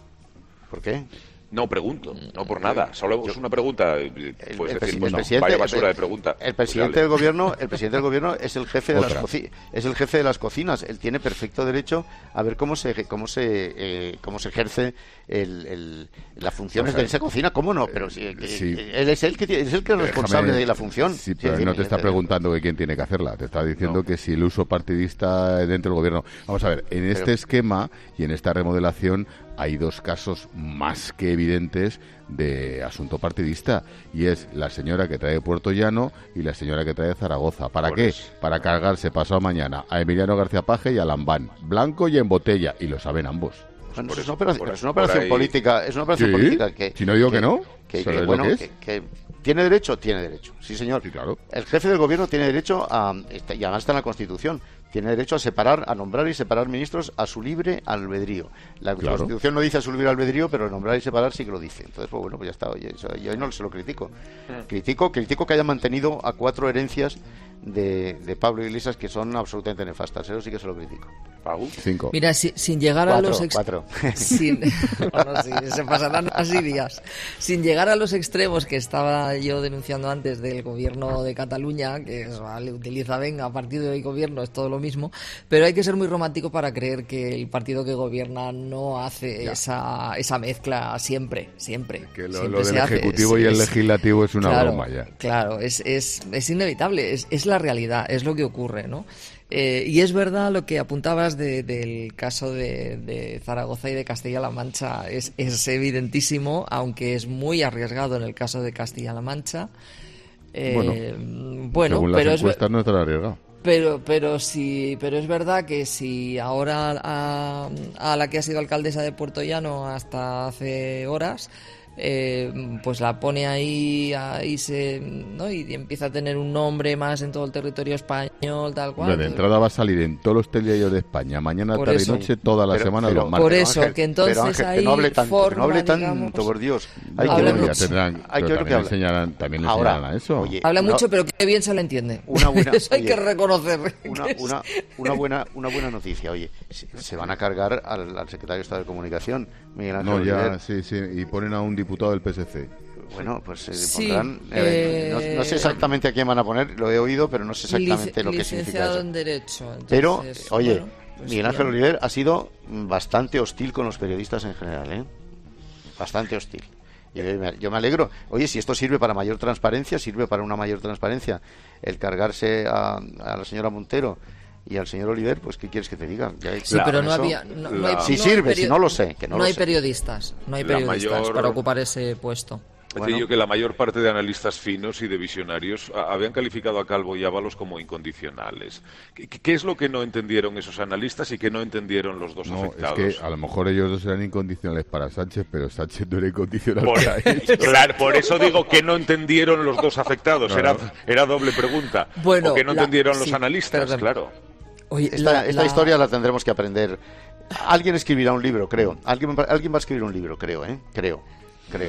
Speaker 17: ¿Por qué?
Speaker 7: No, pregunto, no por nada, solo es una pregunta, pues
Speaker 17: el,
Speaker 7: decir,
Speaker 17: el,
Speaker 7: pues
Speaker 17: el
Speaker 7: no, vaya basura
Speaker 17: el,
Speaker 7: de pregunta.
Speaker 17: El presidente del gobierno, el presidente del gobierno es el jefe de las coci- es el jefe de las cocinas, él tiene perfecto derecho a ver cómo se cómo se eh, cómo se ejerce el, el, las funciones o sea, de esa cocina, cómo no, pero si,
Speaker 1: sí.
Speaker 17: él es el que es el que es responsable Déjame, de la función.
Speaker 1: Sí, pero sí, no te está preguntando que quién tiene que hacerla, te está diciendo no. que si el uso partidista dentro del gobierno. Vamos a ver, en este pero, esquema y en esta remodelación hay dos casos más que evidentes de asunto partidista, y es la señora que trae Puerto Llano y la señora que trae Zaragoza. ¿Para Por qué? Eso. Para cargarse pasado mañana a Emiliano García Paje y a Lambán, blanco y en botella, y lo saben ambos.
Speaker 17: Bueno, es una operación, por, es una operación política, es una operación
Speaker 1: ¿Sí?
Speaker 17: política que...
Speaker 1: Si no digo que, que no,
Speaker 17: que, que, bueno, que, es? que, que tiene derecho, tiene derecho, sí señor.
Speaker 1: Sí, claro.
Speaker 17: El jefe del gobierno tiene derecho a, y además está en la Constitución, tiene derecho a separar, a nombrar y separar ministros a su libre albedrío. La claro. Constitución no dice a su libre albedrío, pero nombrar y separar sí que lo dice. Entonces, pues bueno, pues ya está. Oye, eso, yo no se lo critico. Sí. Critico, critico que haya mantenido a cuatro herencias de, de Pablo Iglesias que son absolutamente nefastas. Eso sí que se lo critico.
Speaker 1: Pau, cinco.
Speaker 16: Mira, si, sin llegar
Speaker 17: cuatro,
Speaker 16: a los ex...
Speaker 17: cuatro.
Speaker 16: Sin... bueno, sí, se pasarán así días. Sin llegar a los extremos que estaba yo denunciando antes del gobierno de Cataluña, que es, vale, utiliza venga, partido y gobierno, es todo lo mismo, pero hay que ser muy romántico para creer que el partido que gobierna no hace esa, esa mezcla siempre, siempre.
Speaker 1: Que lo,
Speaker 16: siempre
Speaker 1: lo del Ejecutivo es, y el es, Legislativo es una
Speaker 16: claro,
Speaker 1: broma ya.
Speaker 16: Claro, es, es, es inevitable, es, es la realidad, es lo que ocurre, ¿no? Eh, y es verdad lo que apuntabas de, del caso de, de Zaragoza y de Castilla-La Mancha, es, es evidentísimo, aunque es muy arriesgado en el caso de Castilla-La Mancha. Eh,
Speaker 1: bueno,
Speaker 16: bueno
Speaker 1: según
Speaker 16: pero
Speaker 1: las encuestas
Speaker 16: es,
Speaker 1: no es tan arriesgado.
Speaker 16: Pero, pero sí, pero es verdad que si ahora a, a la que ha sido alcaldesa de Puerto Llano hasta hace horas, eh, pues la pone ahí, ahí se, ¿no? Y empieza a tener un nombre más en todo el territorio español, tal cual.
Speaker 1: Bueno, de entrada va a salir en todos los telediarios de España, mañana, tarde eso. y noche, toda la
Speaker 17: pero,
Speaker 1: semana
Speaker 17: pero,
Speaker 1: los martes.
Speaker 16: Por eso,
Speaker 17: Ángel,
Speaker 16: que entonces
Speaker 17: pero Ángel,
Speaker 16: ahí
Speaker 17: que no hable tanto,
Speaker 16: forma,
Speaker 17: que no hable tanto,
Speaker 16: digamos,
Speaker 17: por Dios. Hay
Speaker 1: no,
Speaker 17: que
Speaker 1: bueno,
Speaker 17: ver
Speaker 1: ya tendrán,
Speaker 17: hay que ver
Speaker 1: también, enseñarán, también le
Speaker 17: Ahora,
Speaker 1: enseñarán a eso.
Speaker 17: Oye,
Speaker 16: habla
Speaker 17: una,
Speaker 16: mucho, pero qué bien se le entiende.
Speaker 17: Una buena,
Speaker 16: eso hay
Speaker 17: oye,
Speaker 16: que reconocer.
Speaker 17: Una, una, una, buena, una buena noticia, oye, se, se van a cargar al, al secretario de Estado de Comunicación, Miguel Ángel
Speaker 1: No, ya,
Speaker 17: Oliver.
Speaker 1: sí, sí, y ponen a un diputado del P S C.
Speaker 17: Bueno, pues se
Speaker 16: sí,
Speaker 17: pondrán.
Speaker 16: Eh,
Speaker 17: eh, no, no sé exactamente a quién van a poner, lo he oído, pero no sé exactamente
Speaker 16: lic-
Speaker 17: lo que significa eso.
Speaker 16: en Derecho. Entonces,
Speaker 17: pero, oye,
Speaker 16: bueno, pues
Speaker 17: Miguel Ángel Oliver ha sido bastante hostil con los periodistas en general, ¿eh? Bastante hostil. Yo me, yo me alegro. Oye, si esto sirve para mayor transparencia, sirve para una mayor transparencia. El cargarse a, a la señora Montero y al señor Oliver, pues ¿qué quieres que te diga? Ya
Speaker 16: sí, pero no había... No, no hay,
Speaker 17: si
Speaker 16: no
Speaker 17: sirve,
Speaker 16: hay
Speaker 17: si no lo sé. Que no
Speaker 16: no
Speaker 17: lo
Speaker 16: hay
Speaker 17: sé.
Speaker 16: periodistas, no hay periodistas
Speaker 7: mayor...
Speaker 16: para ocupar ese puesto.
Speaker 7: Bueno. Yo que la mayor parte de analistas finos y de visionarios a, habían calificado a Calvo y Ábalos como incondicionales. ¿Qué, ¿Qué es lo que no entendieron esos analistas y que no entendieron los dos
Speaker 1: no,
Speaker 7: afectados?
Speaker 1: Es que a lo mejor ellos dos eran incondicionales para Sánchez, pero Sánchez no era incondicional
Speaker 7: por,
Speaker 1: para ellos.
Speaker 7: Claro, por eso digo que no entendieron los dos afectados. No, era, no. era doble pregunta.
Speaker 16: Bueno,
Speaker 7: o que no
Speaker 16: la,
Speaker 7: entendieron
Speaker 16: sí,
Speaker 7: los analistas,
Speaker 16: perdón.
Speaker 7: claro.
Speaker 16: Oye,
Speaker 17: esta
Speaker 16: la,
Speaker 17: esta
Speaker 16: la...
Speaker 17: historia la tendremos que aprender. Alguien escribirá un libro, creo. Alguien, alguien va a escribir un libro, creo, ¿eh? Creo, creo.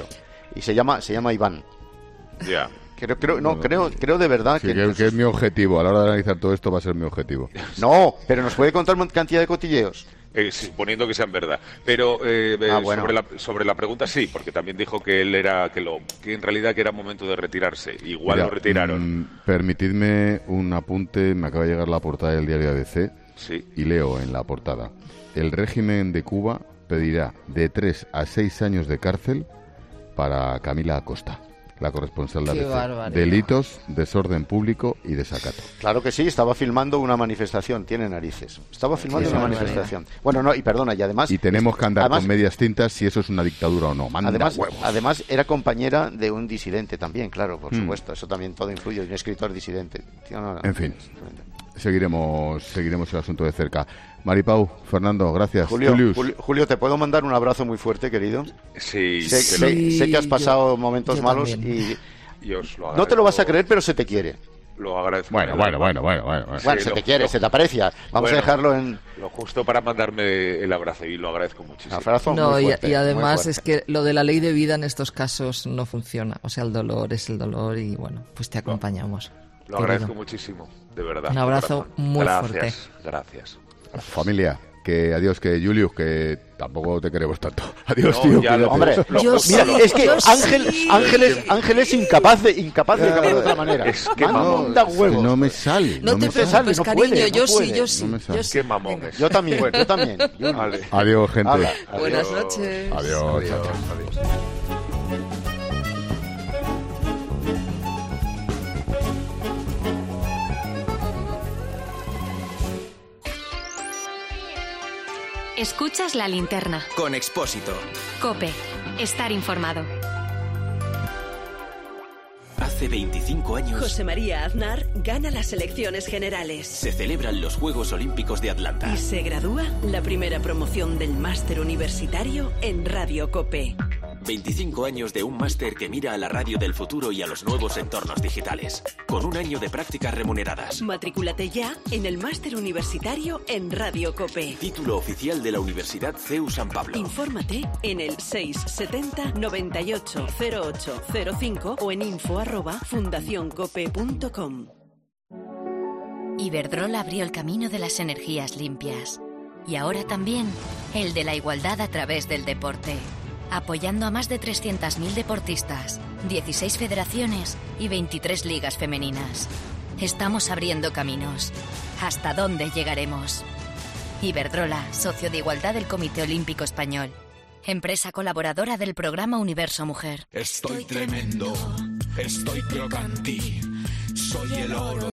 Speaker 17: y se llama se llama Iván.
Speaker 7: Ya.
Speaker 17: Creo, creo, no, creo, creo de verdad
Speaker 1: sí,
Speaker 17: que...
Speaker 1: que, que es mi objetivo. A la hora de analizar todo esto va a ser mi objetivo.
Speaker 17: No, pero ¿nos puede contar una cantidad de cotilleos?
Speaker 7: Eh, suponiendo que sean verdad. Pero eh,
Speaker 17: ah,
Speaker 7: eh,
Speaker 17: bueno.
Speaker 7: sobre, la, sobre la pregunta sí, porque también dijo que él era que lo que en realidad que era momento de retirarse. Igual
Speaker 1: Mira,
Speaker 7: lo retiraron.
Speaker 1: Mmm, permitidme un apunte. Me acaba de llegar la portada del diario A B C
Speaker 7: sí.
Speaker 1: y leo en la portada: el régimen de Cuba pedirá de tres a seis años de cárcel para Camila Acosta, la corresponsal de A B C. Delitos, desorden público y desacato.
Speaker 17: Claro que sí, estaba filmando una manifestación, tiene narices. Estaba filmando
Speaker 1: sí,
Speaker 17: una
Speaker 1: sí,
Speaker 17: manifestación. Sí. Bueno, no, y perdona, y además...
Speaker 1: Y tenemos que andar
Speaker 17: además,
Speaker 1: con medias tintas si eso es una dictadura o no. Manda
Speaker 17: además,
Speaker 1: huevos.
Speaker 17: Además, era compañera de un disidente también, claro, por
Speaker 1: hmm.
Speaker 17: supuesto. Eso también todo influye, un escritor disidente. Tío, no, no,
Speaker 1: en fin, seguiremos, seguiremos el asunto de cerca. Maripau, Fernando, gracias.
Speaker 17: Julio, Julio, Julio, ¿te puedo mandar un abrazo muy fuerte, querido?
Speaker 7: Sí.
Speaker 17: Sé,
Speaker 7: sí
Speaker 17: sé, sé que has pasado yo, momentos yo malos y...
Speaker 7: Lo
Speaker 17: no te lo vas a creer, pero se te quiere.
Speaker 7: Lo agradezco.
Speaker 1: Bueno, bueno, bueno, bueno, bueno.
Speaker 17: Bueno,
Speaker 7: sí,
Speaker 17: se
Speaker 7: lo,
Speaker 17: te quiere,
Speaker 7: lo,
Speaker 17: se te aprecia. Vamos
Speaker 7: bueno,
Speaker 17: a dejarlo en...
Speaker 7: Lo justo para mandarme el abrazo y lo agradezco muchísimo.
Speaker 17: Un abrazo
Speaker 16: no,
Speaker 17: muy
Speaker 16: y,
Speaker 17: fuerte,
Speaker 16: y además es que lo de la ley de vida en estos casos no funciona. O sea, el dolor es el dolor y bueno, pues te acompañamos.
Speaker 7: Lo agradezco muchísimo, de verdad.
Speaker 16: Un abrazo muy
Speaker 7: gracias,
Speaker 16: fuerte.
Speaker 7: Gracias, gracias.
Speaker 1: Familia. Que adiós, que Julius, que tampoco te queremos tanto. Adiós,
Speaker 7: no,
Speaker 1: tío.
Speaker 7: Ya lo,
Speaker 17: hombre,
Speaker 7: lo,
Speaker 17: yo mira, sí, es que Ángel, sí. Ángel, es, Ángel es incapaz de, incapaz de acabar de otra manera.
Speaker 7: Es que
Speaker 17: mamón da huevos.
Speaker 1: No me sale.
Speaker 16: No,
Speaker 1: no
Speaker 16: te
Speaker 1: me
Speaker 16: preocupes,
Speaker 1: sale,
Speaker 16: no cariño,
Speaker 17: puede,
Speaker 16: yo
Speaker 17: no
Speaker 16: sí, yo sí.
Speaker 1: No
Speaker 16: yo sí.
Speaker 7: Qué mamón es.
Speaker 17: Yo también, yo también. Yo
Speaker 7: vale.
Speaker 1: Adiós, gente.
Speaker 17: Habla,
Speaker 16: adiós. Buenas noches.
Speaker 1: Adiós.
Speaker 7: Adiós. Adiós.
Speaker 3: Escuchas La Linterna.
Speaker 2: Con Expósito.
Speaker 3: COPE. Estar informado.
Speaker 21: Hace veinticinco años...
Speaker 8: José María Aznar gana las elecciones generales.
Speaker 21: Se celebran los Juegos Olímpicos de Atlanta.
Speaker 8: Y se gradúa la primera promoción del máster universitario en Radio COPE.
Speaker 21: veinticinco años de un máster que mira a la radio del futuro y a los nuevos entornos digitales. Con un año de prácticas remuneradas.
Speaker 8: Matrículate ya en el máster universitario en Radio COPE.
Speaker 21: Título oficial de la Universidad C E U San Pablo.
Speaker 8: Infórmate en el seis setenta noventa y ocho cero ocho cero cinco o en info arroba fundacioncope punto com.
Speaker 3: Iberdrola abrió el camino de las energías limpias. Y ahora también el de la igualdad a través del deporte. Apoyando a más de trescientos mil deportistas, dieciséis federaciones y veintitrés ligas femeninas. Estamos abriendo caminos. ¿Hasta dónde llegaremos? Iberdrola, socio de igualdad del Comité Olímpico Español. Empresa colaboradora del programa Universo Mujer.
Speaker 9: Estoy tremendo, estoy crocanti, soy el oro.